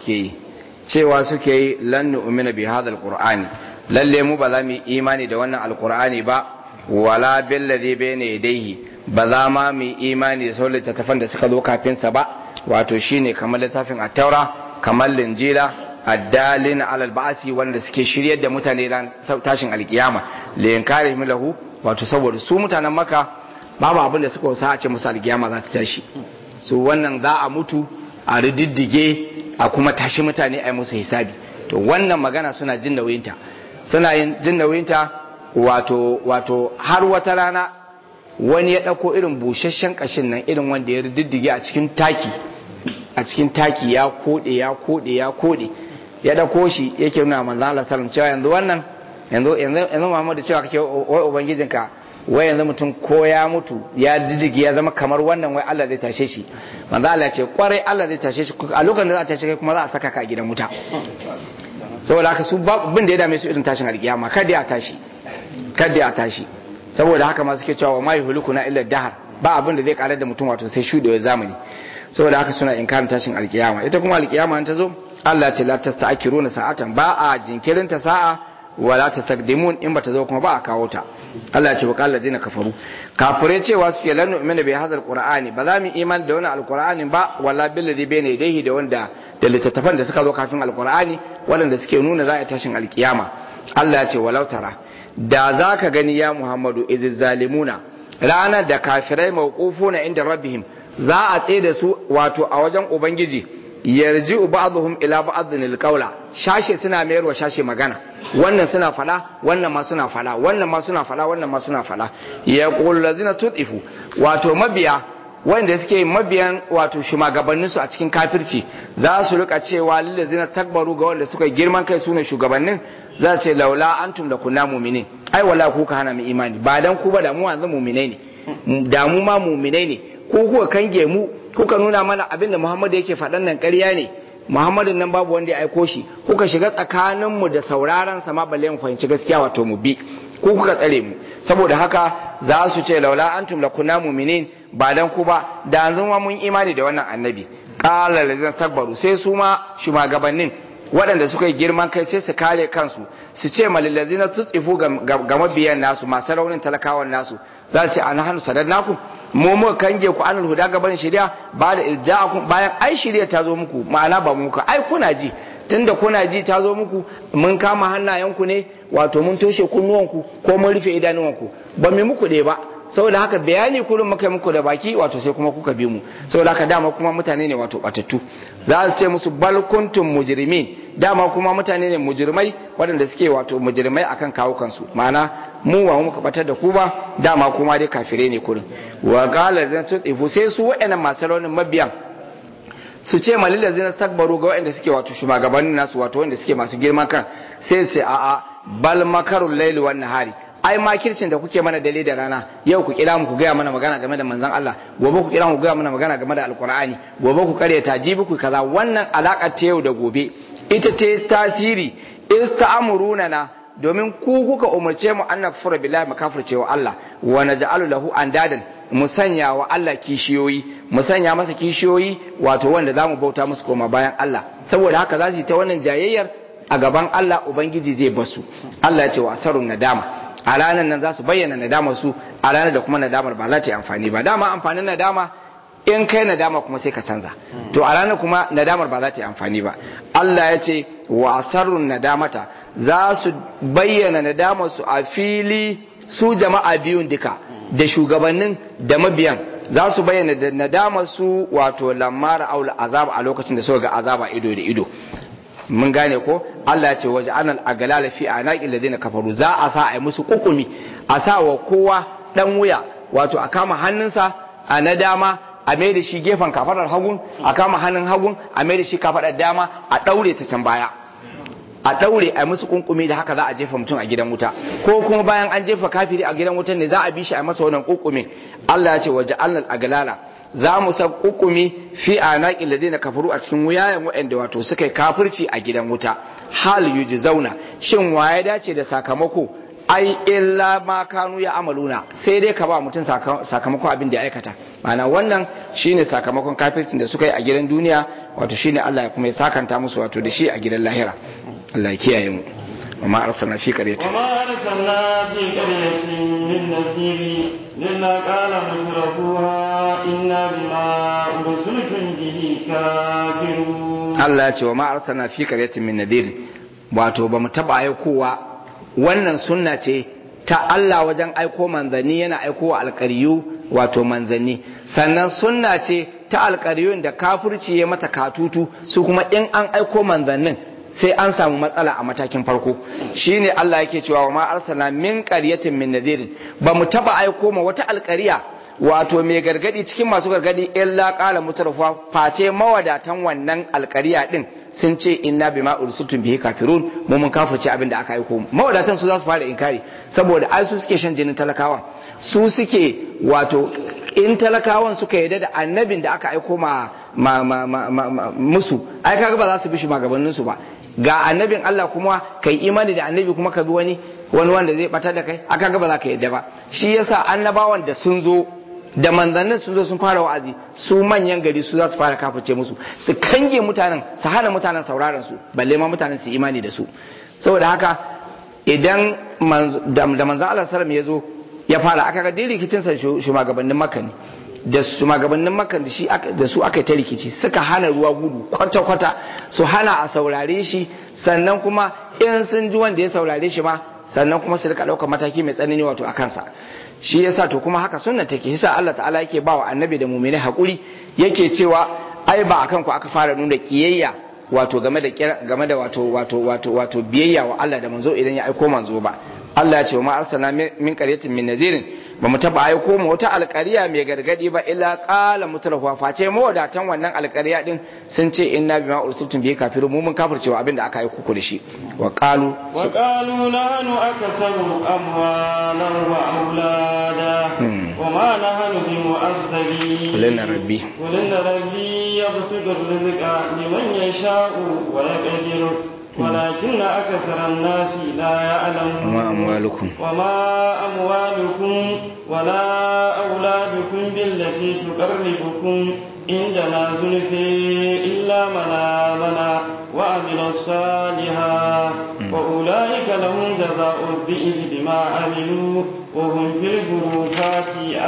cewa suke yi lan nu'mina bi hadha alqur'ani lalle mu ba za mu imani da wannan alqur'ani ba wala bil ladhi bayna yadayhi ba za ma mu imani da sauran littattafan da suka zo kafin sa ba wato shine kamar littafin at-taura kamar linjila addalin alal ba'si wanda suke shiryar da mutane ran tashin alkiyama li yankarihim lahu wato saboda su mutanen maka babu abin da suka wasa a ce musu alkiyama za ta tashi su wannan za a mutu a rididdige a kuma tashi mutane a yi musu hisabi to wannan magana suna jin nauyinta jin nauyinta wato har wata rana wani ya ɗauko irin busasshen ƙashin nan irin wanda ya riddige a cikin taki ya koɗe ya ɗauko shi yake nuna manzo Allah sallam cewa yanzu wannan yanzu Muhammadu cewa kake wai ubangijinka wai yanzu mutum ko ya mutu ya jijigi ya zama kamar wannan wai Allah zai tashe shi manzo Allah ce kwarai Allah zai tashe shi a lokacin da za a tashe kai kuma za a saka ka a gidan wuta saboda haka su bin da ya dame su irin tashin alkiyama kada ya tashi saboda haka ma suke cewa ma yuhlikuna illa dahar ba abin da zai karar da mutum wato sai shudewar zamani saboda haka suna inkarin tashin alkiyama ita kuma alkiyama an ta zo Allah ce la tasta'kiruna sa'atan ba a jinkirin ta sa'a wala tastaqdimun in bata zo kuma ba a kawo ta Allah ya ce wa qala ladina kafaru kafire cewa suke lan nu'mina bi hadha alqur'ani ba za mu iman da wannan alqur'ani ba wala bil ladhi bayna yadayhi da wanda da littattafan da suka zo kafin alqur'ani wanda suke nuna za a tashin alkiyama Allah ya ce walau tara da za ka gani ya Muhammadu iziz zalimuna ranar da kafirai mawqufuna inda rabbihim za a tsaye da su wato a wajen ubangiji yarji ba'dhum ila ba'dhin alqawla shashe suna mayar wa shashe magana wannan suna fada wannan ma suna fada wannan ma suna fada wannan ma suna fada yaqul lazina tudifu wato mabiya wanda suke mabiyan wato shugabannin su a cikin kafirci za su rika cewa lillazina takbaru ga wanda suka girman kai sune shugabannin za ce laula antum da kunna mu'minin ai wala ku ka hana mu imani ba dan ku ba da mu yanzu mu'minai ne da mu ma mu'minai ne ko kuka kange mu kuka nuna mana abinda Muhammadu yake faɗan nan ƙarya ne Muhammadun nan babu wanda ya aiko shi kuka shiga tsakanin mu da sauraron sa ma balle mu fahimci gaskiya wato mu bi ko kuka tsare mu saboda haka za su ce laula antum la kunna mu'minin ba dan ku ba da yanzu ma mun imani da wannan annabi qala lazina takbaru sai su ma shugabannin waɗanda suka yi girman kai sai su kare kansu su ce malillazi na tutsifu ga mabiyan nasu masu raunin talakawan nasu za su ce an hannu sadar naku mu kange ku anil huda gaban shari'a ba da irja'akum bayan ai shari'a ta zo muku ma'ana ba muku ai kuna ji tunda kuna ji ta zo muku mun kama hannayenku ne wato mun toshe kunnuwanku ko mun rufe idanuwanku ba mu muku ɗaya ba saboda haka bayani kullum muka muku da baki wato sai kuma kuka bi mu saboda haka dama kuma mutane ne wato batattu za su ce musu bal kuntum mujrimin dama kuma mutane ne mujrimai waɗanda suke wato mujrimai akan kawo kansu ma'ana mu ba muka batar da ku ba dama kuma dai kafire ne kullum wa qala zan tudifu sai su waɗannan masu raunin mabiyan su ce malilla zina stakbaru ga waɗanda suke wato shugabannin nasu wato wanda suke masu girman kan sai su ce a'a bal makarul laili wan nahari ai makircin da kuke mana dare da rana yau ku kira mu ku gaya mana magana game da manzon Allah gobe ku kira mu ku gaya mana magana game da alqur'ani gobe ku karyata jibi ku kaza wannan alaka ta yau da gobe ita ta tasiri ista'amuruna na domin ku kuka umarce mu an nakfura billahi mu kafirce wa Allah wa naj'alu lahu andadan mu sanya wa Allah kishiyoyi mu sanya masa kishiyoyi wato wanda zamu bauta musu koma bayan Allah saboda haka za su yi ta wannan jayayyar a gaban Allah ubangiji zai basu Allah ya ce wa asarun nadama a ranar nan za su bayyana nadamar su a ranar da kuma nadamar ba za ta yi amfani ba dama amfanin nadama in kai nadama kuma sai ka canza to a ranar kuma nadamar ba za ta yi amfani ba Allah ya ce wa asarrun nadamata za su bayyana nadamar su a fili su jama'a biyun duka da shugabannin da mabiyan za su bayyana da nadamar su wato lamara aul azab a lokacin da suka ga azaba ido da ido mun gane ko Allah ya ce waje anal agalala fi anaqil ladina kafaru za a sa ai musu kukumi a sa wa kowa dan wuya wato a kama hannunsa a na dama a mai da shi gefen kafadar hagun a kama hannun hagun a mai da shi kafadar dama a daure ta can baya a daure a musu kunkumi da haka za a jefa mutum a gidan wuta ko kuma bayan an jefa kafiri a gidan wutan ne za a bi shi a masa wannan kunkumi Allah ya ce waje anal agalala za mu san hukumi fi anaqil ladina kafaru a cikin wuyayen waɗanda wato suka yi kafirci a gidan wuta hal yujzauna shin waye dace da sakamako ai illa ma kanu ya amaluna sai dai ka ba mutum sakamakon abin da ya aikata ma'ana wannan shine sakamakon kafircin da suka yi a gidan duniya wato shine Allah ya kuma ya sakanta musu wato da shi a gidan lahira Allah ya kiyaye mu وما أرسلنا في قرية من نذير إلا قال مترفوها إنا بما أرسلتم به كافرون الله يقول وما أرسلنا في قرية من نذير wato ba mu taba aikowa wannan sunna ce ta Allah wajen aiko manzanni yana aikowa alƙariyu wato manzanni sannan sunna ce ta alƙariyun da kafirci ya mata katutu su kuma in an aiko manzannin sai an samu matsala a matakin farko shine Allah yake cewa wa ma arsalna min qaryatin min nadirin ba mu taba aiko ma wata alƙariya wato mai gargadi cikin masu gargadi illa qala mutarfa face mawadatan wannan alƙariya din sun ce inna bima ursiltum bihi kafirun mu mun kafirce abin da aka aiko mawadatan su za su fara inkari saboda ai su suke shan jinin talakawan su suke wato in talakawan suka yarda da annabin da aka aiko musu ai kaga ba za su bi shugabannin su ba ga annabin Allah kuma kai imani da annabi kuma ka bi wani wanda zai batar da kai aka ga ba za ka yadda ba shi yasa annabawan da sun zo da manzannin sun zo sun fara wa'azi su manyan gari su za su fara kafirce musu su kange mutanen su hana mutanen sauraron su balle ma mutanen su imani da su saboda haka idan da manzan Allah sallam ya zo ya fara aka ga din rikicin sa shugabannin Makka ne da shugabannin Makka da su aka yi ta rikici suka hana ruwa gudu kwata-kwata su hana a saurare shi sannan kuma in sun ji wanda ya saurare shi ma sannan kuma su rika ɗaukar mataki mai tsanani wato a kansa shi yasa to kuma haka sunna take yasa Allah ta'ala yake ba wa annabi da mu'mini hakuri yake cewa ai ba akan ku aka fara nuna kiyayya wato game da wato biyayya wa Allah da manzo idan ya aiko manzo ba Allah ya ce ma arsalna min qaryatin min nadirin ba mu taba aiko mu wata alƙariya mai gargadi ba illa qala mutrafa face mawadatan wannan alƙariya din sun ce inna bima ursiltum bihi kafirun mu mun kafircewa abin da aka aiko ku da shi wa qalu nahnu aksaru amwalan wa aulada wa ma nahnu bimu'azzabin qul inna rabbi yabsutu rizqa liman yasha'u wa yaqdiru ولكن أكثر الناس لا يعلمون وما أموالكم ولا أولادكم بالتي تقربكم عندنا زلفي إلا من آمن وعمل الصالحات وأولئك لهم جزاء الضئب بما عملوا وهم في الغرفات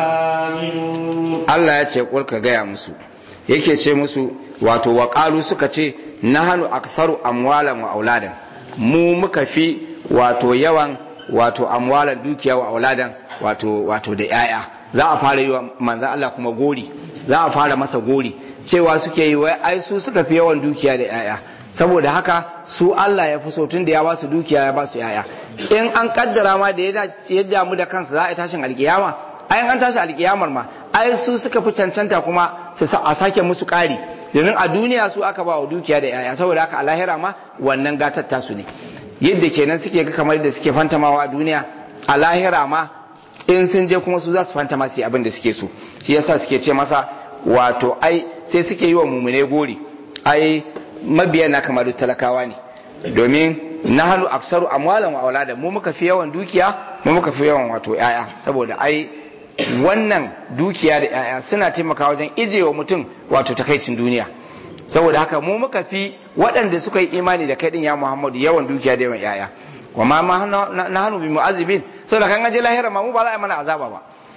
آمنون الله يقول كغايا مسو yake ce musu wato waƙalu suka ce nahanu aktharu amwalan wa auladan mu muka fi wato yawan wato amwalan dukiya wa auladan wato da yaya za a fara yi wa manzan Allah kuma gori za a fara masa gori cewa suke yi wai ai su suka fi yawan dukiya da yaya saboda haka su Allah ya fi so tun da ya ba su dukiya ya ba su yaya in an kaddara ma da ya damu da kansa za a yi tashin alkiyama ai an tashi alkiyamar ma ai su suka fi cancanta kuma a sake musu ƙari domin a duniya su aka ba wa dukiya da yaya saboda haka a lahira ma wannan gatar tasu ne yadda kenan suke ga kamar da suke fantamawa a duniya a lahira ma in sun je kuma su za su fantama su yi abin da suke so shi yasa suke ce masa wato ai sai suke yi wa mumune gori ai mabiya na kamar talakawa ne domin nahnu aksaru amwalan wa auladan mu muka fi yawan dukiya mu muka fi yawan wato yaya saboda ai wannan dukiya da yaya suna taimakawa wajen ijewa mutum wato takaicin duniya saboda haka mu muka fi waɗanda suka yi imani da kai din ya Muhammadu yawan dukiya da yawan yaya wa ma nahnu bi mu'azzibin saboda kan aje lahira ma mu ba za a yi mana azaba ba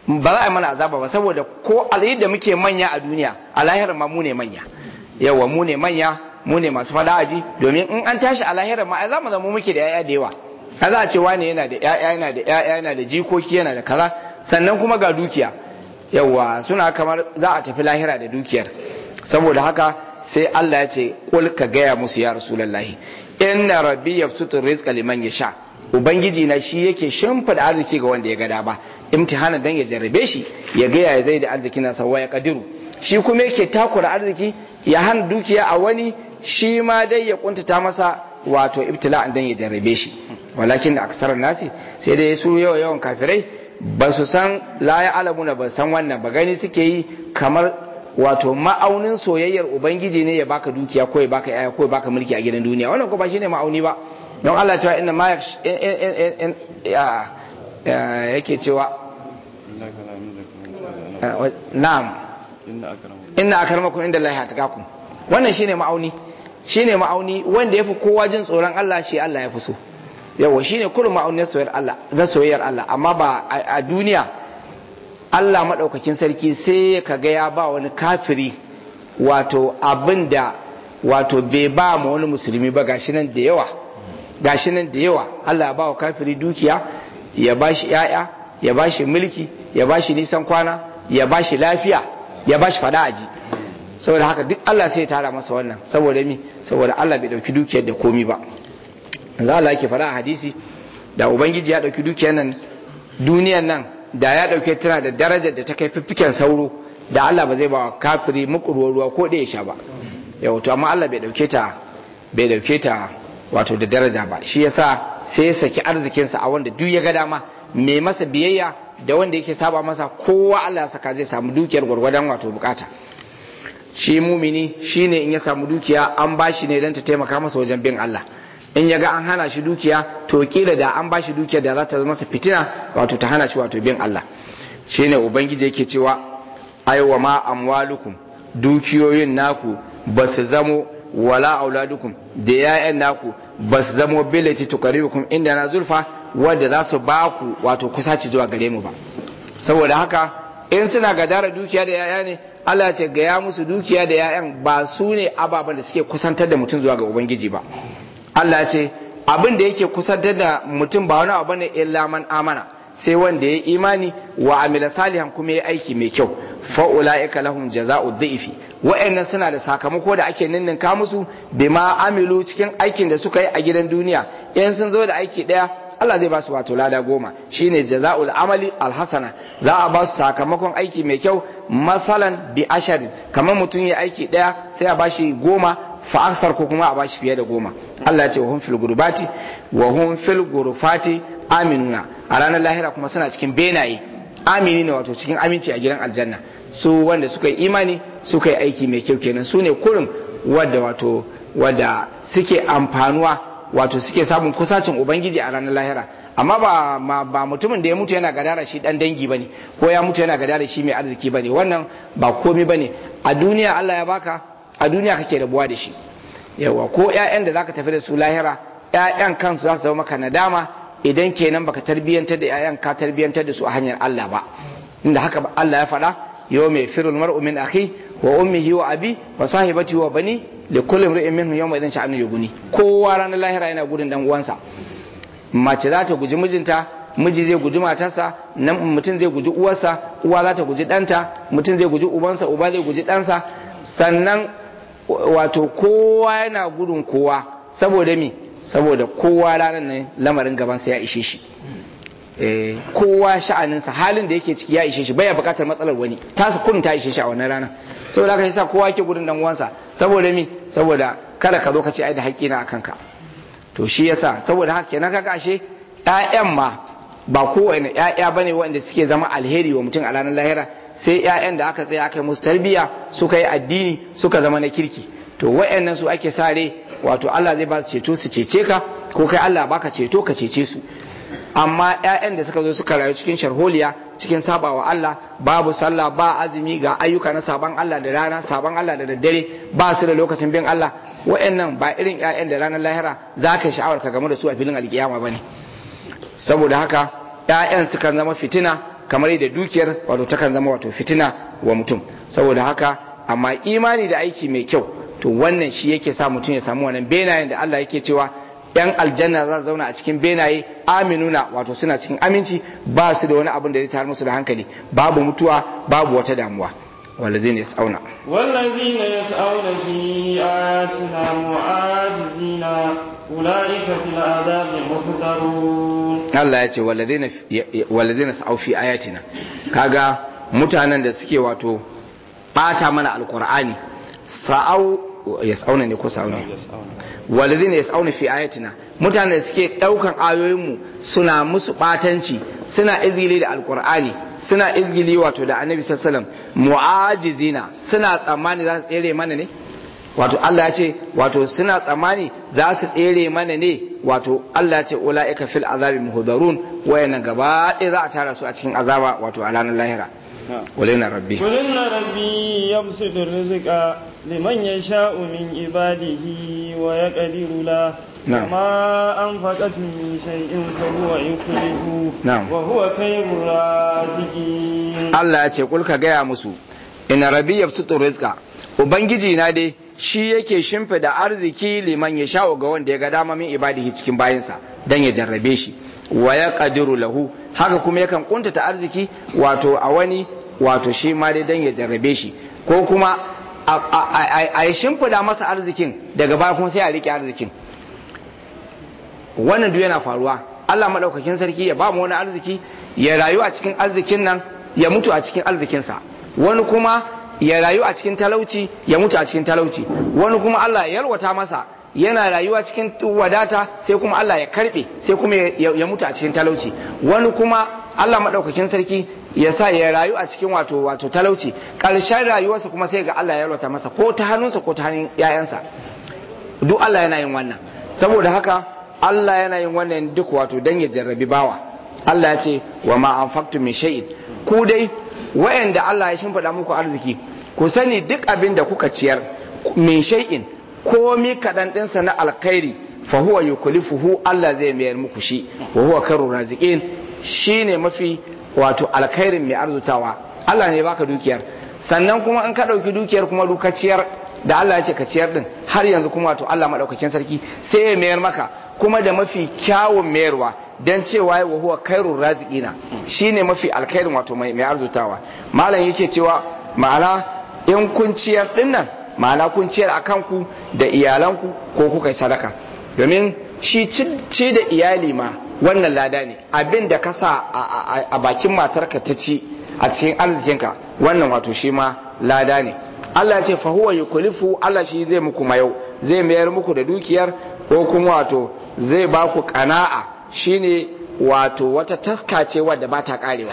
ba za a yi mana azaba ba saboda ko alayi da muke manya a duniya a lahirar ma mu ne manya yawa mu ne manya mu ne masu fada aji domin in an tashi a lahirar ma ai za mu zama muke da yaya da yawa a za a ce wane yana da yaya yana da yaya yana da jikoki yana da kaza sannan kuma ga dukiya yawa suna kamar za a tafi lahira da dukiyar saboda haka sai Allah ya ce kul ka gaya musu ya rasulullahi inna rabbi yabsutu rizqa liman yasha ubangiji na shi yake shimfida arziki ga wanda ya ga dama imtihanan dan ya jarrabe shi ya ga ya zai da arziki na sawa ya kadiru shi kuma yake takura arziki ya hana dukiya a wani shi ma dai ya kuntata masa wato ibtila'an dan ya jarrabe shi walakin da aksar nasi sai dai su yawan kafirai ba su san la ya alamuna ba san wannan ba gani suke yi kamar wato ma'aunin soyayyar ubangiji ne ya baka dukiya ko ya baka yaya ko ya baka mulki a gidan duniya wannan ko ba shine ma'auni ba don Allah cewa inna ma yake cewa na'am inna akramakum inda Allah atqakum wannan shine ma'auni wanda yafi kowa jin tsoron Allah shi Allah ya fi so yawa shine kullum ma'aunin soyayyar Allah amma ba a duniya Allah madaukakin sarki sai kaga ya ba wani kafiri wato abinda wato bai ba ma wani musulmi ba gashi nan da yawa Allah ya ba wa kafiri dukiya ya bashi yaya ya bashi mulki ya bashi nisan kwana ya bashi lafiya ya bashi fada'aji saboda haka duk Allah sai ya tara masa wannan saboda Allah bai dauki dukiyar da komi ba za Allah yake fada a hadisi da ubangiji ya dauki dukiyar nan duniyar nan da ya dauke tana da darajar da ta kai fiffiken sauro da Allah ba zai ba wa kafiri mukurwar ruwa ko da ya sha ba yau to amma Allah bai dauke ta wato da daraja ba shi yasa sai ya saki arzikinsa a wanda duk ya ga dama mai masa biyayya da wanda yake saba masa kowa Allah ya saka zai samu dukiyar gwargwadon wato bukata shi mumini shine in ya samu dukiya an bashi ne don ta taimaka masa wajen bin Allah in ya ga an hana shi dukiya to kila da an bashi dukiya da za ta masa fitina wato ta hana shi wato bin Allah shine ubangiji yake cewa aiwa ma amwalukum dukiyoyin naku ba su zamo wala auladukum da yayan naku ba su zamo billati tukaribukum inda na zulfa wadda za su ba ku wato kusaci zuwa gare mu ba saboda haka in suna gadara dukiya da yaya ne Allah ce gaya musu dukiya da yayan ba su ne ababen da suke kusantar da mutum zuwa ga ubangiji ba Allah ce abin da yake kusantar da mutum ba wani abu ne illa man amana sai wanda ya imani wa amila salihan kuma ya aiki mai kyau fa ulaika lahum jazaa'u dhifi wa'annan suna da sakamako da ake ninninka musu bima amilu cikin aikin da suka yi a gidan duniya in sun zo da aiki daya Allah zai ba su wato lada 10 shine jazaa'ul amali alhasana za a ba su sakamakon aiki mai kyau masalan bi ashar kamar mutum ya aiki daya sai a bashi 10 fa aksar ko kuma a bashi fiye da 10 Allah ya ce wa hum fil gurbati wa hum fil gurfati aminuna a ranar lahira kuma suna cikin benaye amini ne wato cikin aminci a gidan aljanna su wanda suka yi imani suka yi aiki mai kyau kenan su ne kurin wadda suke amfanuwa wato suke samun kusacin ubangiji a ranar lahira amma ba mutumin da ya mutu yana gadara shi dan dangi bane ko ya mutu yana gadara shi mai arziki bane wannan ba komai bane a duniya Allah ya baka a duniya kake rabuwa da shi yawa ko ƴaƴan da zaka tafi da su lahira ƴaƴan kansu za su zama maka nadama idan kenan baka tarbiyantar da ƴaƴan ka tarbiyantar da su a hanyar Allah ba inda haka Allah ya faɗa yau mai firul mar'u min akhi wa ummihi wa abi wa sahibati wa bani li kulli imrin minhum yawma idhin sha'anu yughni kowa ranar lahira yana gudun dan uwansa mace za ta guji mijinta miji zai guji matarsa nan mutum zai guji uwarsa uwa za ta guji ɗanta mutum zai guji ubansa uba zai guji ɗansa sannan wato kowa yana gudun kowa saboda mi saboda kowa ranar nan lamarin gabansa ya ishe shi kowa sha'aninsa halin da yake ciki ya ishe shi baya bukatar matsalar wani ta kun ta ishe shi a wannan rana saboda haka yasa kowa yake gudun dan uwansa saboda mi saboda kada ka zo ka ce ai da haƙƙi na akan ka to shi yasa saboda haka kenan kaga ashe ƴaƴan ma ba kowane ƴaƴa bane wanda suke zama alheri wa mutum a ranar lahira sai ƴaƴan da aka tsaya aka yi musu tarbiyya suka yi addini suka zama na kirki to wayannan su ake sare wato Allah zai ba su ceto su cece ka ko kai Allah baka ceto ka cece su amma ƴaƴan da suka zo suka rayu cikin sharholiya cikin sabawa Allah babu sallah ba azumi ga ayyuka na saban Allah da rana saban Allah da daddare ba su da lokacin bin Allah wayannan ba irin ƴaƴan da ranar lahira zaka sha'awar ka game da su a filin alkiyama bane saboda haka ƴaƴan sukan zama fitina kamar yadda dukiyar wato takan zama wato fitina wa mutum. Saboda haka amma imani da aiki mai kyau to wannan shi yake sa mutum ya samu wannan benayen da Allah yake cewa yan aljanna za su zauna a cikin benaye aminuna wato suna cikin aminci ba su da wani abin da zai tayar musu da hankali, babu mutuwa babu wata damuwa. والذين يسعون في آياتنا معاجزين أولئك في العذاب محضرون. Allah ya ce walladina sa'au fi ayatina, kaga mutanen da suke wato bata mana alqur'ani, sa'au yas'auna ne ko sa'au ne, walladina yas'auna fi ayatina, mutanen da suke daukan ayoyinmu suna musu batanci, suna izgili da alqur'ani, suna izgili wato da annabi sallallahu alaihi wasallam, mu'ajizina, suna tsammani za su tsere mana ne, wato Allah ya ce wato suna tsammani za su tsere mana ne, wato Allah ya ce ulaika fil azabi muhdarun, wayannan gaba ɗaya za a tara su a cikin azaba wato a ranar lahira. Qulina rabbi yabsutu rizqa liman yasha'u min ibadihi wa yaqdiru la ma anfaqatu min shay'in fa huwa yukhlifu wa huwa khayrur raziqin. Allah ya ce kul ka gaya musu inna rabbi yabsutu rizqa, ubangiji na dai shi yake shimfida arziki liman ya sha'u ga wanda ya ga dama min ibadihi cikin bayinsa dan ya jarrabe shi, wa ya qadiru lahu, haka kuma yakan kuntata arziki wato a wani wato shi ma dai dan ya jarrabe shi, ko kuma a shimfida masa arzikin daga baya kuma sai a rike arzikin. Wannan duk yana faruwa. Allah madaukakin sarki ya ba mu wani arziki, ya rayu a cikin arzikin nan, ya mutu a cikin arzikinsa. Wani kuma ya rayu a cikin talauci, ya mutu a cikin talauci. Wani kuma Allah ya yalwata masa, yana rayuwa cikin wadata, sai kuma Allah ya karbe, sai kuma ya mutu a cikin talauci. Wani kuma Allah madaukakin sarki ya sa ya rayu a cikin wato talauci, ƙarshen rayuwarsa kuma sai ga Allah ya yalwata masa, ko ta hannunsa ko ta hannun ƴaƴansa. Duk Allah yana yin wannan. Saboda haka Allah yana yin wannan duk wato dan ya jarrabi bawa. Allah ya ce wa ma anfaqtum min shay'in, ku dai wayanda Allah ya shimfida muku arziki, ku sani duk abin da kuka ciyar min shay'in, komi kadan dinsa na alkhairi, fa huwa yukhlifuhu, Allah zai mayar muku shi, wa huwa khairur raziqin, shine mafi wato alkhairin mai arzutawa. Allah ne baka dukiyar, sannan kuma in ka dauki dukiyar kuma duka ciyar da Allah ya ce ka ciyar din, har yanzu kuma wato Allah madaukakin sarki sai ya mayar maka kuma da mafi kyawun mayarwa, dan cewa wa huwa khairur raziqina, shine mafi alkhairin wato mai arzutawa. Malam yake cewa ma'ana in kun ciyar din nan, ma'ana kun ciyar akan ku da iyalanku ko kuka yi sadaka, domin shi ci da iyali ma wannan lada ne. Abin da ka sa a bakin matarka ta ci a cikin arzikinka, wannan wato shi ma lada ne. Allah ya ce fa huwa yukhlifu, Allah shi zai muku mayau, zai mayar muku da dukiyar, ko kuma wato zai ba ku qana'a, shine wato wata taska ce wadda ba ta karewa.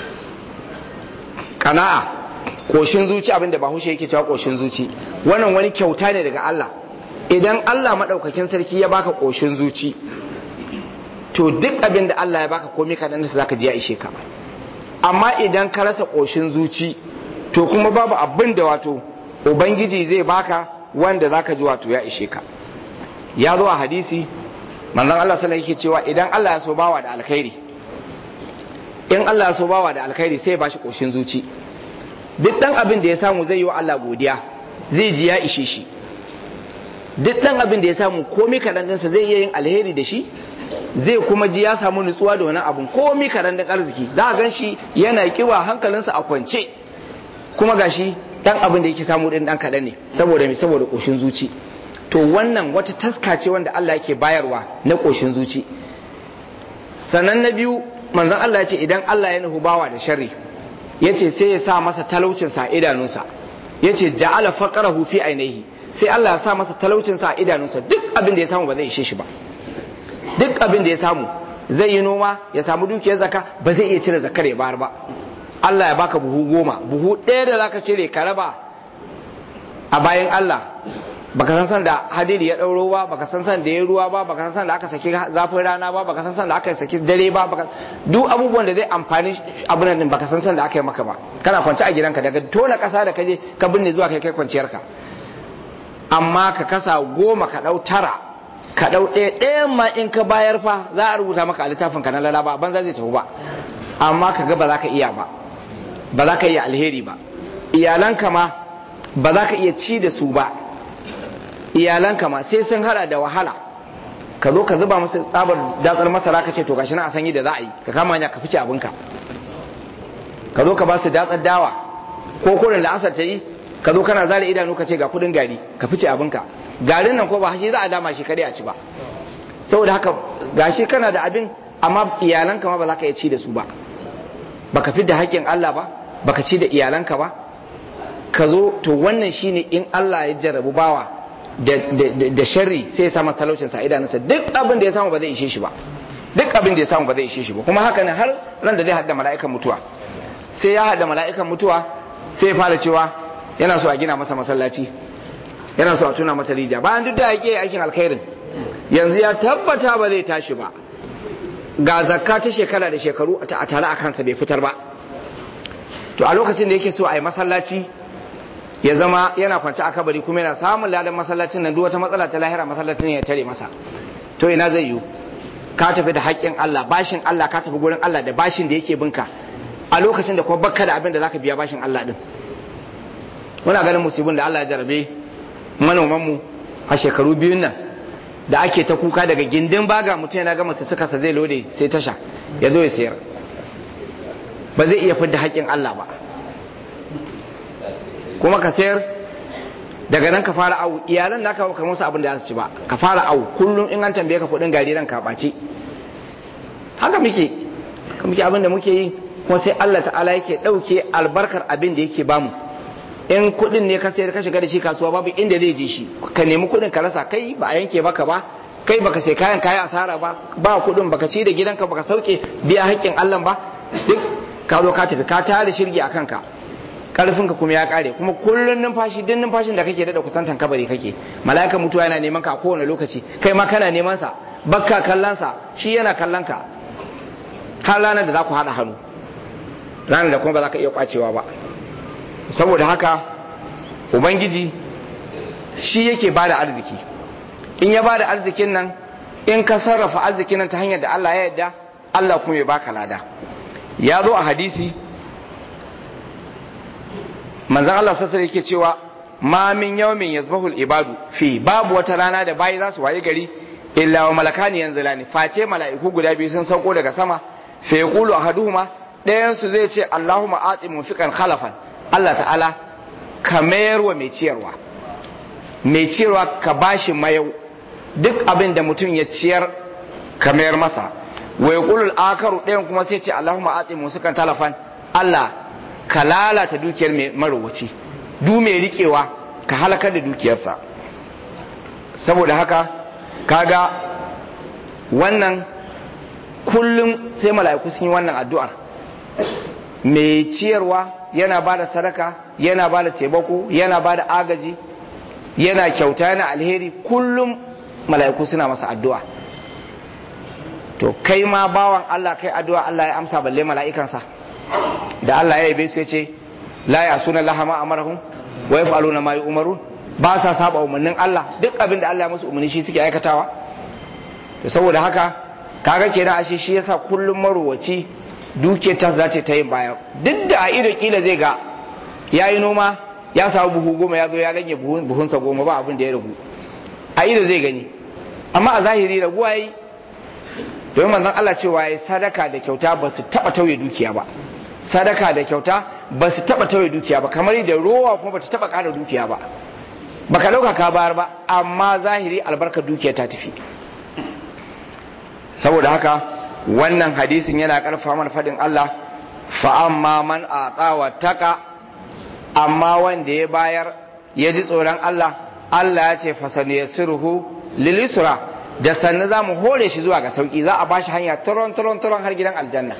Qana'a, koshin zuci, abinda Bahaushe yake cewa koshin zuci, wannan wani kyauta ne daga Allah. Idan Allah madaukakin sarki ya baka koshin zuci, to duk abin da Allah ya baka komai kadan da zaka ji ya ishe ka. Amma idan ka rasa koshin zuci, to kuma babu abin da wato ubangiji zai baka wanda zaka ji wato ya ishe ka. Ya zo a hadisi manzon Allah sallallahu alaihi wasallam yake cewa idan Allah ya so bawa da alkhairi, in Allah ya so bawa da alkhairi sai ya bashi koshin zuci. Duk dan abin da ya samu zai yi wa Allah godiya, zai ji ya ishe shi. Duk dan abin da ya samu komai kadan dinsa zai iya yin alheri da shi, zai kuma ji ya samu nutsuwa da wani abun, komai kadan din arziki za a gan shi yana kiwa, hankalinsa a kwance, kuma gashi dan abin da yake samu din dan kadan ne, saboda me? Saboda koshin zuci. To wannan wata taska ce wanda Allah yake bayarwa na koshin zuci. Sannan na biyu, manzon Allah ya ce idan Allah ya nuhu bawa da sharri, yace sai ya sa masa talaucin sa idanunsa, yace ja'ala faqrahu fi ainihi, sai Allah ya sa masa talaucin sa idanunsa, duk abin da ya samu ba zai ishe shi ba. Duk abin da ya samu, zai yi noma ya samu dukiyar zakka, ba zai iya cire zakkar ya bayar ba. Allah ya baka buhu 10, buhu ɗaya da zaka cire ka raba a bayan Allah, baka san da hadiri ya ɗauro ba, baka san da ya ruwa ba, baka san da aka saki zafin rana ba, baka san da aka saki dare ba, duk abubuwan da zai amfani abun nan baka san da aka yi maka ba. Kana kwance a gidanka, daga tona ƙasa da kaje ka binne zuwa kai kwanciyarka, amma ka kasa 10 ka ɗau 9 ka ɗau ɗayan ma in ka bayar fa za a rubuta maka a littafin ka na lalaba, banza zai tafi ba. amma kaga ba za ka iya ba za ka iya alheri ba, iyalanka ma ba za ka iya ci da su ba, iyalanka ma sai sun hada da wahala. Ka zo ka zuba musu tsabar datsar masara ka ce to gashi na a sanyi da za a yi, ka kama hanya ka fice abinka. Ka zo ka ba su datsar dawa ko kurin la'asar ta yi, ka zo kana zare idanu ka ce ga kudin gari, ka fice abinka. Garin nan ko ba shi za a dama shi kadai a ci ba, saboda haka gashi kana da abin amma iyalanka ma ba za ka iya ci da su ba, baka fi da haƙƙin Allah ba, baka ci da iyalanka ba. Ka zo to wannan shine in Allah ya jarrabu bawa da sharri sai ya samu talaucin sa idanunsa, duk abin da ya samu ba zai ishe shi ba, duk abin da ya samu ba zai ishe shi ba. Kuma haka ne har ran da zai hada mala'ikan mutuwa, sai ya hada mala'ikan mutuwa sai ya fara cewa yana so a gina masa masallaci, yana so a tuna masa rija, bayan duk da yake aikin alkhairin yanzu ya tabbata ba zai tashi ba, ga zakka ta shekara da shekaru a tare a kansa bai fitar ba. To a lokacin da yake so a yi masallaci ya zama yana kwance a kabari kuma yana samun ladan masallacin nan, duk wata matsala ta lahira masallacin ya tare masa, to ina zai yi? Ka tafi da haƙƙin Allah, bashin Allah, ka tafi gurin Allah da bashin da yake binka a lokacin da kuma bakka da abin da zaka biya bashin Allah din. Muna ganin musibin da Allah ya jarabe manomanmu a shekaru biyun nan da ake ta kuka daga gindin baga mutum yana gama su suka sa zai lode sai tasha ya zo ya sayar, ba zai iya fidda haƙƙin Allah ba. Kuma ka sayar daga nan ka fara awu, iyalan naka ka musu abin da za su ci ba, ka fara awu kullum in an tambaye ka kuɗin gari ran ka ɓace. Haka muke abin da muke yi, kuma sai Allah ta'ala yake ɗauke albarkar abin da yake bamu. In kuɗin ne ka sayar ka shiga da shi kasuwa babu inda zai je shi, ka nemi kuɗin ka rasa, kai ba a yanke baka ba, kai baka sai kayan asara ba kuɗin, baka ci da gidanka, baka sauke biya haƙƙin Allah ba, duk ka zo ka tafi ka tare shirgi a kanka, karfinka kuma ya kare, kuma kullun numfashi din numfashin da kake da kusantan kabari kake, mala'ika mutuwa yana neman ka a kowane lokaci, kai ma kana neman sa, bakka kallon sa, shi yana kallon ka, har ranar da za ku haɗa hannu, ranar da kuma ba za ka iya kwacewa ba. Saboda haka ubangiji shi yake bada arziki, in ya bada arzikin nan, in ka sarrafa arzikin nan ta hanyar da Allah ya yarda, Allah kuma ya baka lada. Ya zo a hadisi manzan Allah sassa yake cewa ma min yawmin yazbahul ibadu fi, babu wata rana da bayi za su waye gari illa wa malakani yanzilani, face mala'iku guda biyu sun sauko daga sama, fa yaqulu ahaduhuma, dayan su zai ce Allahumma ati munfiqan khalafan, Allah ta'ala ka mayar wa mai ciyarwa ka bashi mayau, duk abin da mutum ya ciyar ka mayar masa. Wa yaqulu al-akaru, dayan kuma sai ce Allahumma ati munfiqan talafan, Allah ka lalata dukiyar mai marowaci, du mai riƙewa ka halakar da dukiyarsa. Saboda haka kaga wannan kullum sai mala'iku sun yi wannan addu'ar, mai ciyarwa yana ba da sadaka, yana ba da taimako, yana ba da agaji, yana kyauta, yana alheri, kullum mala'iku suna masa addu'a. To kai ma bawan Allah kai addu'a Allah ya amsa, balle mala'ikansa da Allah ya yabe su ya ce la ya suna lahama amarahum wa yaf'aluna ma yu'marun, ba sa saba umarnin Allah, duk abin da Allah ya musu umarni shi suke aikatawa. To saboda haka kaga kenan ashe shi yasa kullum marowaci duke ta za ta yin baya, duk da a ido kila zai ga yayi noma ya samu buhu 10 ya zo ya rage buhunsa 10 ba abin da ya ragu, a ido zai gani, amma a zahiri raguwa yayi. Domin manzon Allah cewa yayi sadaka da kyauta ba su taba tauye dukiya ba, sadaka da kyauta ba su taba tauye dukiya ba, kamar da rowa kuma ba ta taba ƙara dukiya ba, baka dauka ka bayar ba, amma zahiri albarkar dukiya ta tafi. Saboda haka wannan hadisin yana karfafa mana fadin Allah, fa amma man ata wa taqa, amma wanda ya bayar ya ji tsoron Allah, Allah ya ce fasaniyasiruhu lil yusra, da sannan za mu hore shi zuwa ga sauki, za a bashi hanya turon har gidan aljanna.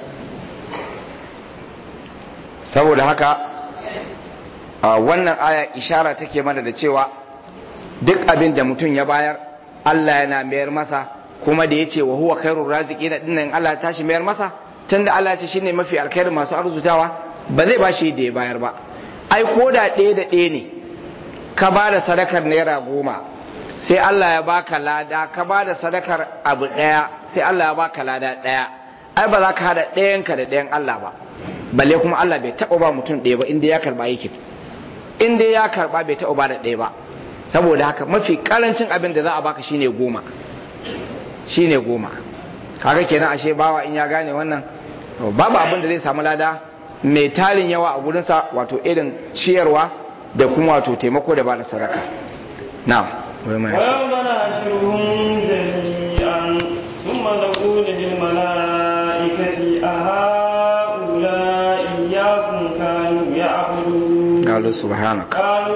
Saboda haka wannan aya ishara take mana da cewa duk abin da mutum ya bayar Allah yana mayar masa, kuma da yace wa huwa khairur raziqin dinnan Allah ya tashi mayar masa, tunda Allah ya ce shine mafi alkhairin masu arzutawa, ba zai bashi da ya bayar ba. Ai ko da ɗaya da ɗaya ne ka ba da sadakar naira 10 sai Allah ya baka lada, ka ba da sadakar abu ɗaya sai Allah ya baka lada ɗaya, ai ba za ka hada ɗayanka da ɗayan Allah ba, balle kuma Allah bai taɓa ba mutum ɗaya ba inda ya karɓa yake, inda ya karɓa bai taɓa ba da ɗaya ba. Saboda haka mafi karancin abin da za a baka shine 10, shine 10. Kaga kenan ashe bawa in ya gane wannan babu abin da zai samu lada mai tarin yawa a gurinsa, wato irin ciyarwa da kuma wato taimako da ba da sadaka. Na'am. ويوم نحشرهم جميعا ثم نقول للملائكة أهؤلاء إياكم كانوا يعبدون قالوا سبحانك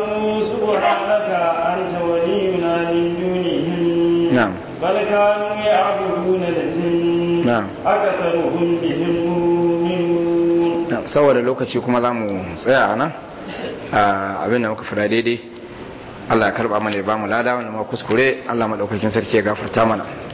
أنت ولينا من دونهم نعم بل كانوا يعبدون الجن نعم أكثرهم بهم مؤمنون. نعم. saboda lokaci kuma za mu tsaya a nan abin da muka fara daidai Allah ya karba mana ya ba mu lada, wanda ma kuskure Allah madaukakin sarki ya gafarta mana.